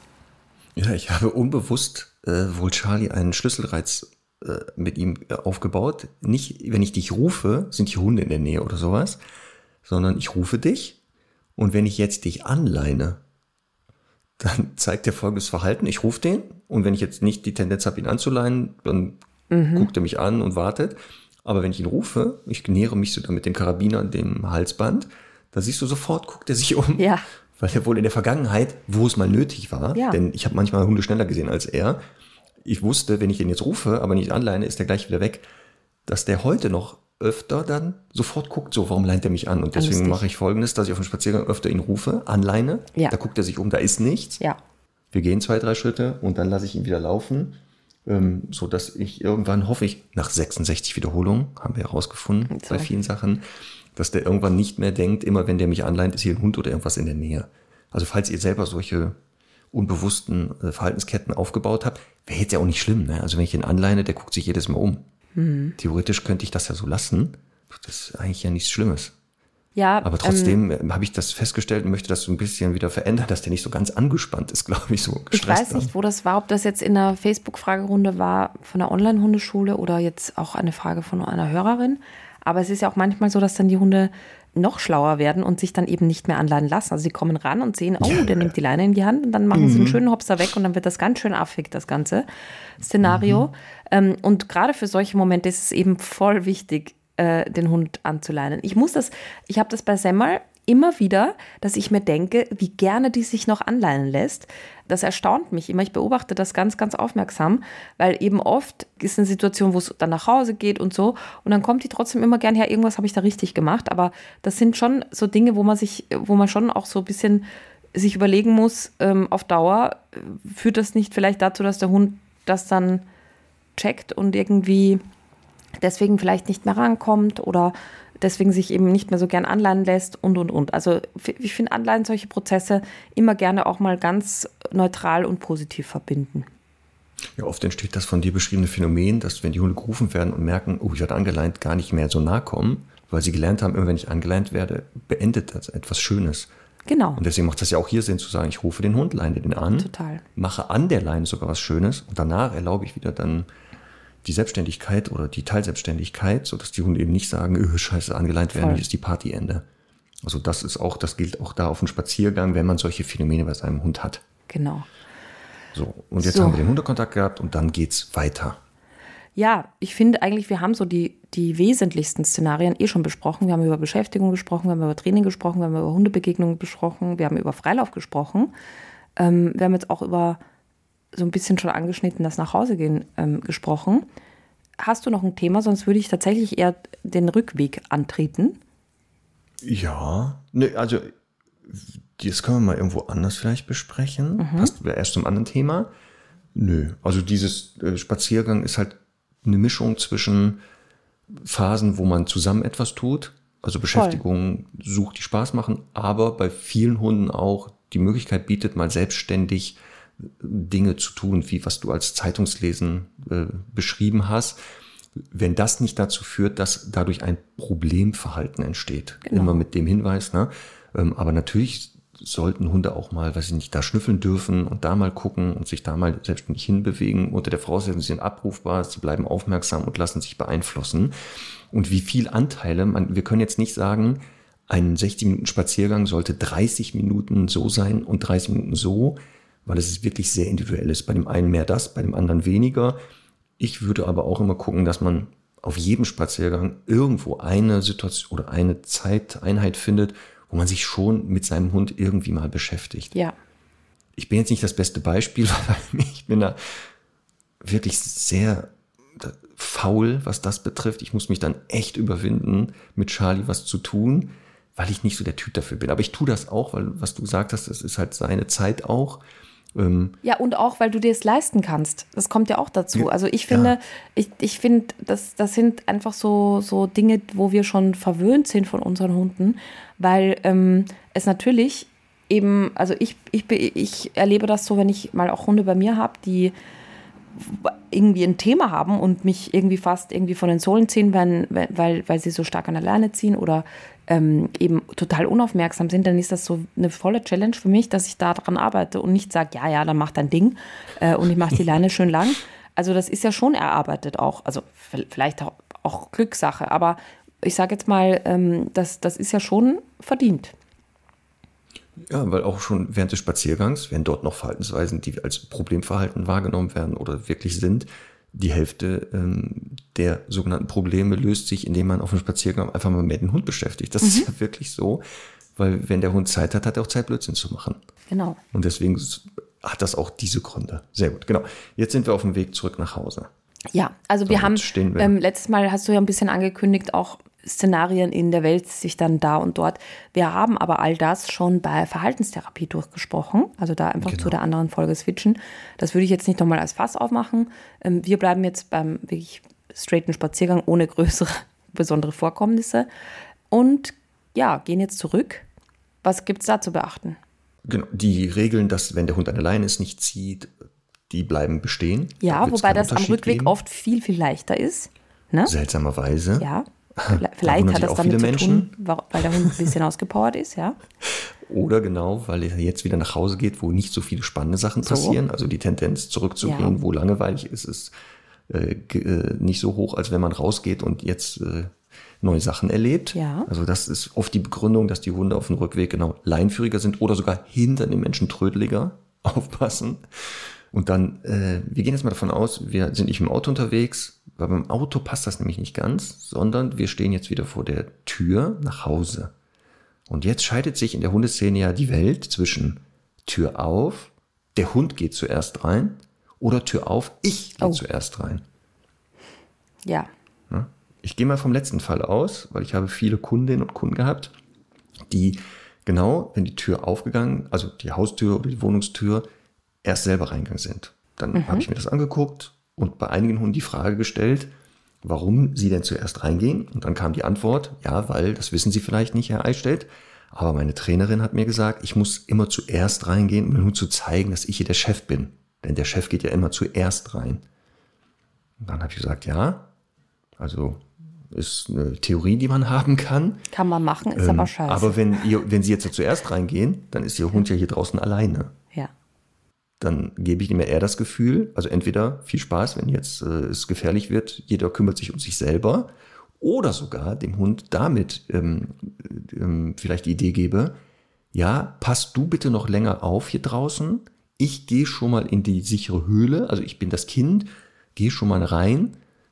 Ja, ich habe unbewusst äh, wohl Charlie einen Schlüsselreiz äh, mit ihm äh, aufgebaut. Nicht, wenn ich dich rufe, sind die Hunde in der Nähe oder sowas, sondern ich rufe dich und wenn ich jetzt dich anleine, dann zeigt er folgendes Verhalten. Ich rufe den und wenn ich jetzt nicht die Tendenz habe, ihn anzuleinen, dann mhm. guckt er mich an und wartet. Aber wenn ich ihn rufe, ich nähere mich so dann mit dem Karabiner, dem Halsband, da siehst du sofort, guckt er sich um, ja. weil er wohl in der Vergangenheit, wo es mal nötig war, ja. denn ich habe manchmal Hunde schneller gesehen als er, ich wusste, wenn ich den jetzt rufe, aber nicht anleine, ist der gleich wieder weg, dass der heute noch öfter dann sofort guckt, so, warum leint er mich an? Und deswegen Lustig. mache ich Folgendes, dass ich auf dem Spaziergang öfter ihn rufe, anleine, ja. da guckt er sich um, da ist nichts, ja. wir gehen zwei, drei Schritte und dann lasse ich ihn wieder laufen, ähm, so dass ich irgendwann, hoffe ich, nach sechsundsechzig Wiederholungen, haben wir herausgefunden, so. bei vielen Sachen, dass der irgendwann nicht mehr denkt, immer wenn der mich anleint, ist hier ein Hund oder irgendwas in der Nähe. Also falls ihr selber solche unbewussten äh, Verhaltensketten aufgebaut habt, wäre jetzt ja auch nicht schlimm. Ne? Also wenn ich ihn anleine, der guckt sich jedes Mal um. Mhm. Theoretisch könnte ich das ja so lassen. Das ist eigentlich ja nichts Schlimmes. Ja, aber trotzdem ähm, habe ich das festgestellt und möchte das so ein bisschen wieder verändern, dass der nicht so ganz angespannt ist, glaube ich, so gestresst. Ich weiß nicht, wo das war, ob das jetzt in einer Facebook-Fragerunde war von einer Online-Hundeschule oder jetzt auch eine Frage von einer Hörerin. Aber es ist ja auch manchmal so, dass dann die Hunde noch schlauer werden und sich dann eben nicht mehr anleinen lassen. Also sie kommen ran und sehen, oh, ja. der nimmt die Leine in die Hand und dann machen mhm. sie einen schönen Hopser weg und dann wird das ganz schön affig, das ganze Szenario. Mhm. Ähm, und gerade für solche Momente ist es eben voll wichtig, äh, den Hund anzuleinen. Ich muss das, ich habe das bei Semmel immer wieder, dass ich mir denke, wie gerne die sich noch anleinen lässt. Das erstaunt mich immer. Ich beobachte das ganz, ganz aufmerksam, weil eben oft ist eine Situation, wo es dann nach Hause geht und so und dann kommt die trotzdem immer gern her, irgendwas habe ich da richtig gemacht, aber das sind schon so Dinge, wo man sich, wo man schon auch so ein bisschen sich überlegen muss, ähm, auf Dauer führt das nicht vielleicht dazu, dass der Hund das dann checkt und irgendwie deswegen vielleicht nicht mehr rankommt oder deswegen sich eben nicht mehr so gern anleihen lässt und, und, und. Also ich finde Anleihen solche Prozesse immer gerne auch mal ganz neutral und positiv verbinden. Ja, oft entsteht das von dir beschriebene Phänomen, dass wenn die Hunde gerufen werden und merken, oh, ich werde angeleint, gar nicht mehr so nah kommen, weil sie gelernt haben, immer wenn ich angeleint werde, beendet das etwas Schönes. Genau. Und deswegen macht das ja auch hier Sinn zu sagen, ich rufe den Hund, leine den an, Total. mache an der Leine sogar was Schönes und danach erlaube ich wieder dann die Selbstständigkeit oder die Teilselbstständigkeit, sodass die Hunde eben nicht sagen, öh, scheiße, angeleint werden, hier ist die Partyende. Also das ist auch, das gilt auch da auf dem Spaziergang, wenn man solche Phänomene bei seinem Hund hat. Genau. So, und jetzt so. haben wir den Hundekontakt gehabt und dann geht's weiter. Ja, ich finde eigentlich, wir haben so die, die wesentlichsten Szenarien eh schon besprochen. Wir haben über Beschäftigung gesprochen, wir haben über Training gesprochen, wir haben über Hundebegegnungen gesprochen, wir haben über Freilauf gesprochen. Ähm, wir haben jetzt auch über so ein bisschen schon angeschnitten das Nachhausegehen ähm, gesprochen. Hast du noch ein Thema? Sonst würde ich tatsächlich eher den Rückweg antreten. Ja, ne, also das können wir mal irgendwo anders vielleicht besprechen. Mhm. Passt erst zum anderen Thema. Nö, also dieses äh, Spaziergang ist halt eine Mischung zwischen Phasen, wo man zusammen etwas tut, also Beschäftigung sucht, die Spaß machen, aber bei vielen Hunden auch die Möglichkeit bietet, mal selbstständig Dinge zu tun, wie was du als Zeitungslesen äh, beschrieben hast. Wenn das nicht dazu führt, dass dadurch ein Problemverhalten entsteht. Genau. Immer mit dem Hinweis, ne? Ähm, aber natürlich sollten Hunde auch mal, weiß ich nicht, da schnüffeln dürfen und da mal gucken und sich da mal selbstständig hinbewegen, unter der Voraussetzung, sie sind abrufbar, sie bleiben aufmerksam und lassen sich beeinflussen. Und wie viel Anteile, man, wir können jetzt nicht sagen, ein sechzig Minuten Spaziergang sollte dreißig Minuten so sein und dreißig Minuten so, weil es wirklich sehr individuell ist. Bei dem einen mehr das, bei dem anderen weniger. Ich würde aber auch immer gucken, dass man auf jedem Spaziergang irgendwo eine Situation oder eine Zeiteinheit findet, wo man sich schon mit seinem Hund irgendwie mal beschäftigt. Ja. Ich bin jetzt nicht das beste Beispiel, weil ich bin da wirklich sehr faul, was das betrifft. Ich muss mich dann echt überwinden, mit Charlie was zu tun, weil ich nicht so der Typ dafür bin. Aber ich tue das auch, weil was du gesagt hast, das ist halt seine Zeit auch. Ähm ja, und auch, weil du dir es leisten kannst. Das kommt ja auch dazu. Also ich finde, ja. ich, ich finde, das, das sind einfach so, so Dinge, wo wir schon verwöhnt sind von unseren Hunden, weil ähm, es natürlich eben, also ich, ich, ich erlebe das so, wenn ich mal auch Hunde bei mir habe, die irgendwie ein Thema haben und mich irgendwie fast irgendwie von den Sohlen ziehen, wenn, weil, weil sie so stark an der Leine ziehen oder ähm, eben total unaufmerksam sind, dann ist das so eine volle Challenge für mich, dass ich da dran arbeite und nicht sage, ja, ja, dann mach dein Ding äh, und ich mache die Leine schön lang. Also das ist ja schon erarbeitet auch, also vielleicht auch, auch Glückssache, aber ich sage jetzt mal, ähm, das, das ist ja schon verdient. Ja, weil auch schon während des Spaziergangs, wenn dort noch Verhaltensweisen, die als Problemverhalten wahrgenommen werden oder wirklich sind, die Hälfte ähm, der sogenannten Probleme löst sich, indem man auf dem Spaziergang einfach mal mit dem Hund beschäftigt. Das mhm. ist ja wirklich so, weil wenn der Hund Zeit hat, hat er auch Zeit, Blödsinn zu machen. Genau. Und deswegen hat das auch diese Gründe. Sehr gut, genau. Jetzt sind wir auf dem Weg zurück nach Hause. Ja, also wir haben, wir. Ähm, letztes Mal hast du ja ein bisschen angekündigt, auch Szenarien in der Welt sich dann da und dort. Wir haben aber all das schon bei Verhaltenstherapie durchgesprochen, also da einfach genau. zu der anderen Folge switchen. Das würde ich jetzt nicht nochmal als Fass aufmachen. Wir bleiben jetzt beim wirklich straighten Spaziergang ohne größere, besondere Vorkommnisse und ja, gehen jetzt zurück. Was gibt es da zu beachten? Genau, die Regeln, dass wenn der Hund an der Leine ist, nicht zieht, die bleiben bestehen. Ja, da wobei das am Rückweg geben. oft viel, viel leichter ist. Ne? Seltsamerweise. Ja. Vielleicht da hat das damit zu Menschen. tun, weil der Hund ein bisschen ausgepowert ist, ja. Oder genau, weil er jetzt wieder nach Hause geht, wo nicht so viele spannende Sachen so. passieren. Also die Tendenz zurückzugehen, ja. wo langweilig ist, ist äh, äh, nicht so hoch, als wenn man rausgeht und jetzt äh, neue Sachen erlebt. Ja. Also das ist oft die Begründung, dass die Hunde auf dem Rückweg genau leinführiger sind oder sogar hinter den Menschen trödeliger aufpassen. Und dann, äh, wir gehen jetzt mal davon aus, wir sind nicht im Auto unterwegs, weil beim Auto passt das nämlich nicht ganz, sondern wir stehen jetzt wieder vor der Tür nach Hause. Und jetzt scheidet sich in der Hundeszene ja die Welt zwischen Tür auf, der Hund geht zuerst rein, oder Tür auf, ich gehe oh. zuerst rein. Ja. ja. Ich gehe mal vom letzten Fall aus, weil ich habe viele Kundinnen und Kunden gehabt, die genau, wenn die Tür aufgegangen, also die Haustür oder die Wohnungstür, erst selber reingegangen sind. Dann mhm. habe ich mir das angeguckt und bei einigen Hunden die Frage gestellt, warum sie denn zuerst reingehen. Und dann kam die Antwort, ja, weil, das wissen Sie vielleicht nicht, Herr Eichstädt, aber meine Trainerin hat mir gesagt, ich muss immer zuerst reingehen, um nur zu zeigen, dass ich hier der Chef bin. Denn der Chef geht ja immer zuerst rein. Und dann habe ich gesagt, ja, also ist eine Theorie, die man haben kann. Kann man machen, ist ähm, aber scheiße. Aber wenn, ihr, wenn Sie jetzt zuerst reingehen, dann ist Ihr Hund ja hier draußen alleine. Ja. Dann gebe ich ihm eher das Gefühl, also entweder viel Spaß, wenn jetzt äh, es gefährlich wird, jeder kümmert sich um sich selber, oder sogar dem Hund damit ähm, ähm, vielleicht die Idee gebe, ja, pass du bitte noch länger auf hier draußen, ich gehe schon mal in die sichere Höhle, also ich bin das Kind, gehe schon mal rein,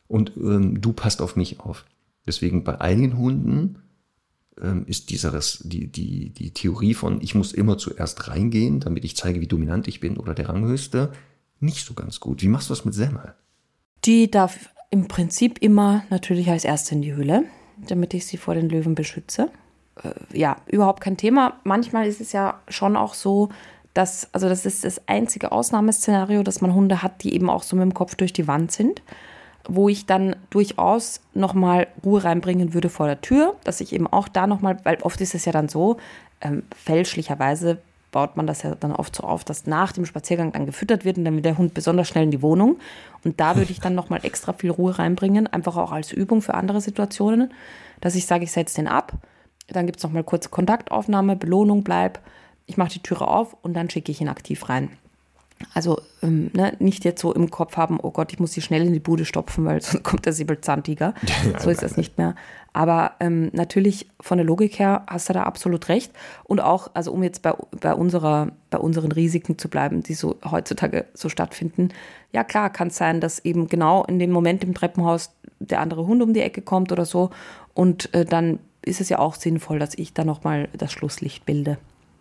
und ähm, du passt auf mich auf. Deswegen bei einigen Hunden ähm, ist dieses, die, die, die Theorie von, ich muss immer zuerst reingehen, damit ich zeige, wie dominant ich bin oder der Ranghöchste, nicht so ganz gut. Wie machst du das mit Semmel? Die darf im Prinzip immer natürlich als Erste in die Höhle, damit ich sie vor den Löwen beschütze. Äh, ja, überhaupt kein Thema. Manchmal ist es ja schon auch so, dass, also das ist das einzige Ausnahmeszenario, dass man Hunde hat, die eben auch so mit dem Kopf durch die Wand sind, wo ich dann durchaus nochmal Ruhe reinbringen würde vor der Tür, dass ich eben auch da nochmal, weil oft ist es ja dann so, ähm, fälschlicherweise baut man das ja dann oft so auf, dass nach dem Spaziergang dann gefüttert wird und dann wird der Hund besonders schnell in die Wohnung. Und da würde ich dann nochmal extra viel Ruhe reinbringen, einfach auch als Übung für andere Situationen, dass ich sage, ich setze den ab, dann gibt es nochmal kurze Kontaktaufnahme, Belohnung, bleib, ich mache die Türe auf und dann schicke ich ihn aktiv rein. Also ähm, ne, nicht jetzt so im Kopf haben, oh Gott, ich muss sie schnell in die Bude stopfen, weil sonst kommt der Säbelzahntiger. So ist das nicht mehr. Aber ähm, natürlich von der Logik her hast du da absolut recht. Und auch, also um jetzt bei, bei, unserer, bei unseren Risiken zu bleiben, die so heutzutage so stattfinden. Ja klar, kann es sein, dass eben genau in dem Moment im Treppenhaus der andere Hund um die Ecke kommt oder so. Und äh, dann ist es ja auch sinnvoll, dass ich da nochmal das Schlusslicht bilde.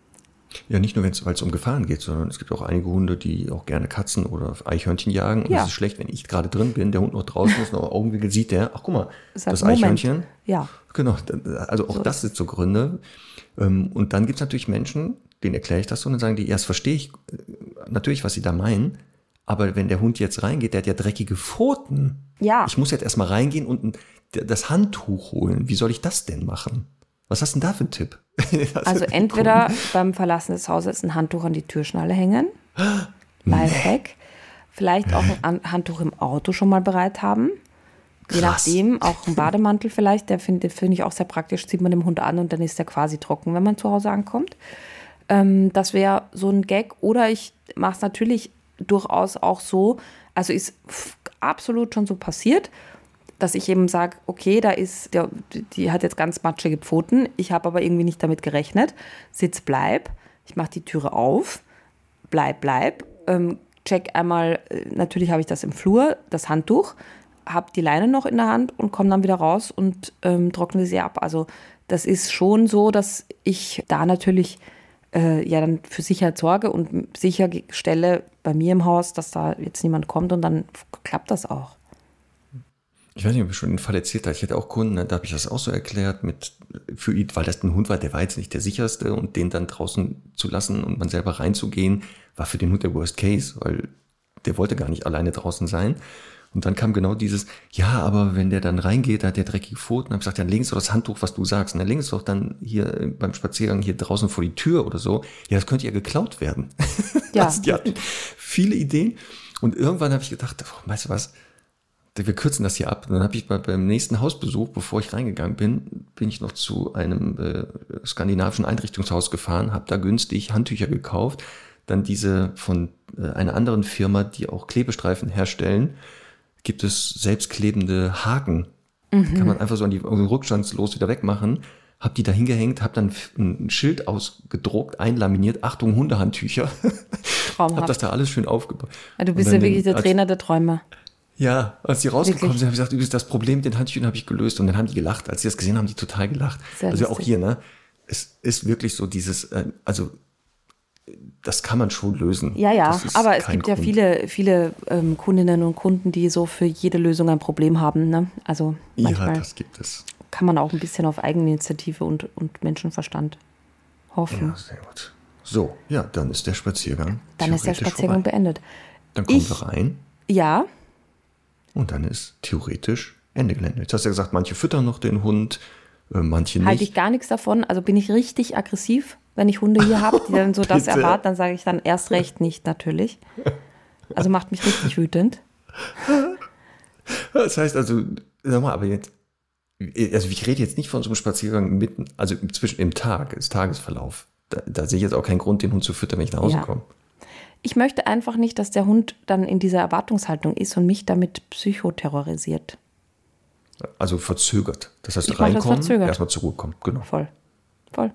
Ja, nicht nur, weil es um Gefahren geht, sondern es gibt auch einige Hunde, die auch gerne Katzen oder Eichhörnchen jagen. Und ja. Es ist schlecht, wenn ich gerade drin bin, der Hund noch draußen ist, noch Augenwinkel sieht der, ach guck mal, Sag, das Eichhörnchen. Moment. Ja. Genau, also auch so das sind so Gründe. Und dann gibt es natürlich Menschen, denen erkläre ich das so und dann sagen die, ja, das verstehe ich natürlich, was sie da meinen, aber wenn der Hund jetzt reingeht, der hat ja dreckige Pfoten. Ja. Ich muss jetzt erstmal reingehen und das Handtuch holen. Wie soll ich das denn machen? Was hast du denn da für einen Tipp? Also entweder beim Verlassen des Hauses ein Handtuch an die Türschnalle hängen, Lifehack, vielleicht auch ein Handtuch im Auto schon mal bereit haben, je Krass. nachdem, auch ein Bademantel vielleicht, der finde find ich auch sehr praktisch, zieht man dem Hund an und dann ist der quasi trocken, wenn man zu Hause ankommt. Ähm, das wäre so ein Gag oder ich mache es natürlich durchaus auch so, also ist absolut schon so passiert, dass ich eben sage, okay, da ist, der, die hat jetzt ganz matschige Pfoten, ich habe aber irgendwie nicht damit gerechnet. Sitz, bleib, ich mache die Türe auf, bleib, bleib, ähm, check einmal, natürlich habe ich das im Flur, das Handtuch, habe die Leine noch in der Hand und komme dann wieder raus und ähm, trockne sie ab. Also das ist schon so, dass ich da natürlich äh, ja dann für Sicherheit sorge und sicherstelle bei mir im Haus, dass da jetzt niemand kommt und dann klappt das auch. Ich weiß nicht, ob ich schon den Fall erzählt habe. Ich hatte auch Kunden, da habe ich das auch so erklärt, mit für ihn, weil das ein Hund war, der war jetzt nicht der sicherste und den dann draußen zu lassen und man selber reinzugehen, war für den Hund der Worst Case, weil der wollte gar nicht alleine draußen sein. Und dann kam genau dieses, ja, aber wenn der dann reingeht, da hat der dreckige Pfoten. Dann habe ich gesagt, dann legen Sie doch das Handtuch, was du sagst. Und dann legen Sie doch dann hier beim Spaziergang hier draußen vor die Tür oder so. Ja, das könnte ja geklaut werden. Ja. Also die hatten viele Ideen. Und irgendwann habe ich gedacht, oh, weißt du was, wir kürzen das hier ab. Und dann habe ich bei, beim nächsten Hausbesuch, bevor ich reingegangen bin, bin ich noch zu einem äh, skandinavischen Einrichtungshaus gefahren, habe da günstig Handtücher gekauft. Dann diese von äh, einer anderen Firma, die auch Klebestreifen herstellen, gibt es selbstklebende Haken. Mhm. Kann man einfach so an die rückstandslos wieder wegmachen. Hab die da hingehängt, hab dann ein Schild ausgedruckt, einlaminiert, Achtung, Hundehandtücher. Hab das da alles schön aufgebaut. Ja, du bist ja wirklich der als, Trainer der Träume. Ja, als die rausgekommen sind, habe ich gesagt, übrigens, das Problem mit den Handtüchern habe ich gelöst. Und dann haben die gelacht. Als sie das gesehen haben, haben die total gelacht. Sehr also lustig. Auch hier, ne? Es ist wirklich so dieses, äh, also das kann man schon lösen. Ja, ja, aber es gibt Grund. ja viele, viele ähm, Kundinnen und Kunden, die so für jede Lösung ein Problem haben. Ne? Also manchmal ja, das gibt es. Kann man auch ein bisschen auf Eigeninitiative und, und Menschenverstand hoffen. Ja, sehr gut. So, ja, dann ist der Spaziergang Dann ist der Spaziergang vorbei. beendet. Dann kommen ich, wir rein. Ja. Und dann ist theoretisch Ende Gelände. Jetzt hast du ja gesagt, manche füttern noch den Hund, äh, manche nicht. Halte ich gar nichts davon. Also bin ich richtig aggressiv, wenn ich Hunde hier habe, die dann so das erwarten, dann sage ich dann erst recht nicht, natürlich. Also macht mich richtig wütend. Das heißt also, sag mal, aber jetzt, also ich rede jetzt nicht von so einem Spaziergang mitten, also zwischen im Tag, ist Tagesverlauf. Da, da sehe ich jetzt auch keinen Grund, den Hund zu füttern, wenn ich nach Hause ja. komme. Ich möchte einfach nicht, dass der Hund dann in dieser Erwartungshaltung ist und mich damit psychoterrorisiert. Also verzögert. Das heißt, ich reinkommen, das erstmal zur Ruhe kommen. Genau. Voll. Voll. Ja,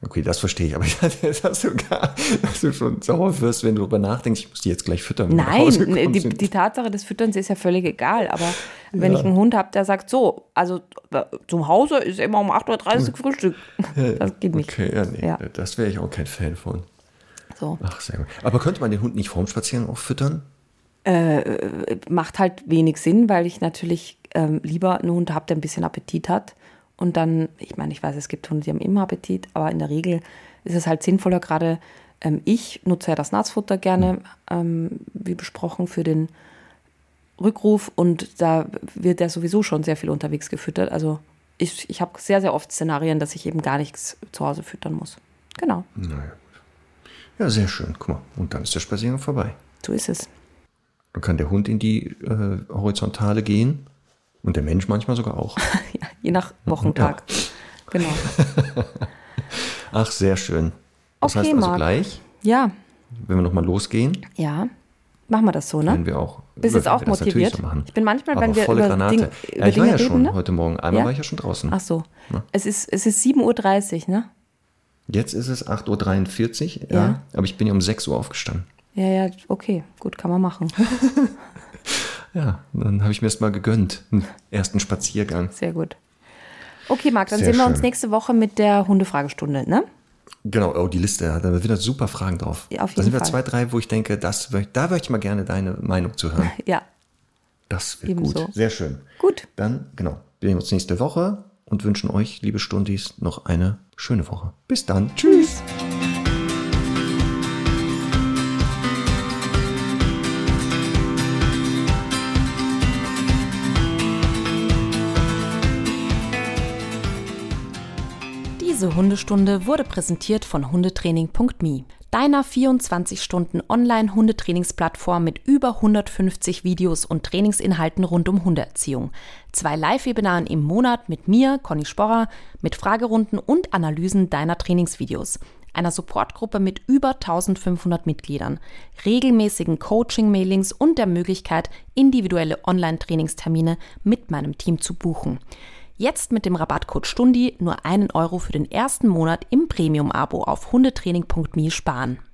Okay, das verstehe ich. Aber ich hatte jetzt, dass du, gar, dass du schon sauer wirst, wenn du darüber nachdenkst, ich muss die jetzt gleich füttern. wenn wir nach Nein, Hause die, kommen. die Tatsache des Fütterns ist ja völlig egal. Aber wenn Ja. ich einen Hund habe, der sagt so, also zum Hause ist immer um acht Uhr dreißig Frühstück. Das geht nicht. Okay, ja, nee, Ja. das wäre ich auch kein Fan von. So. Ach, sehr gut. Aber könnte man den Hund nicht vorm Spaziergang auch füttern? Macht halt wenig Sinn, weil ich natürlich ähm, lieber einen Hund habe, der ein bisschen Appetit hat. Und dann, ich meine, ich weiß, es gibt Hunde, die haben immer Appetit, aber in der Regel ist es halt sinnvoller, gerade ähm, ich nutze ja das Nassfutter gerne, ähm, wie besprochen, für den Rückruf. Und da wird ja sowieso schon sehr viel unterwegs gefüttert. Also ich, ich habe sehr, sehr oft Szenarien, dass ich eben gar nichts zu Hause füttern muss. Genau, Naja, gut. Ja, sehr schön. Guck mal, und dann ist der Spaziergang vorbei. so ist es. Dann kann der Hund in die äh, Horizontale gehen und der Mensch manchmal sogar auch. Ja, je nach Wochentag. Genau. Ach, sehr schön. Das Okay, heißt also Marc. gleich, Ja, wenn wir nochmal losgehen, ja. Machen wir das so, ne? werden wir auch. Bist jetzt werden auch wir das natürlich motiviert? so machen. Ich bin manchmal, Aber wenn wir volle über, Granate. Ding, Ja, über ich war Dinge ja schon reden, ne? heute Morgen. Einmal Ja? war ich ja schon draußen. Ach so. Ja. Es ist, es ist sieben Uhr dreißig, ne? Jetzt ist es acht Uhr dreiundvierzig, ja. Ja. Aber ich bin ja um sechs Uhr aufgestanden. Ja, ja, okay. Gut, kann man machen. Ja, dann habe ich mir erst mal gegönnt. Einen ersten Spaziergang. Sehr gut. Okay, Marc, dann Sehr sehen wir uns schön. nächste Woche mit der Hundefragestunde, ne? Genau, oh, die Liste, da sind wieder super Fragen drauf. Ja, auf da jeden sind wir Fall. zwei, drei, wo ich denke, das, wö- da möchte ich mal gerne deine Meinung zu hören. Ja, Das wird Ebenso. gut. Sehr schön. gut. Dann, genau, wir sehen uns nächste Woche und wünschen euch, liebe Stundis, noch eine schöne Woche. Bis dann. Tschüss. Diese Hundestunde wurde präsentiert von hundetraining punkt me, deiner vierundzwanzig Stunden Online-Hundetrainingsplattform mit über hundertfünfzig Videos und Trainingsinhalten rund um Hundeerziehung. Zwei Live-Webinaren im Monat mit mir, Conny Sporrer, mit Fragerunden und Analysen deiner Trainingsvideos. Einer Supportgruppe mit über eintausendfünfhundert Mitgliedern, regelmäßigen Coaching-Mailings und der Möglichkeit, individuelle Online-Trainingstermine mit meinem Team zu buchen. Jetzt mit dem Rabattcode Stundi nur einen Euro für den ersten Monat im Premium-Abo auf hundetraining punkt me sparen.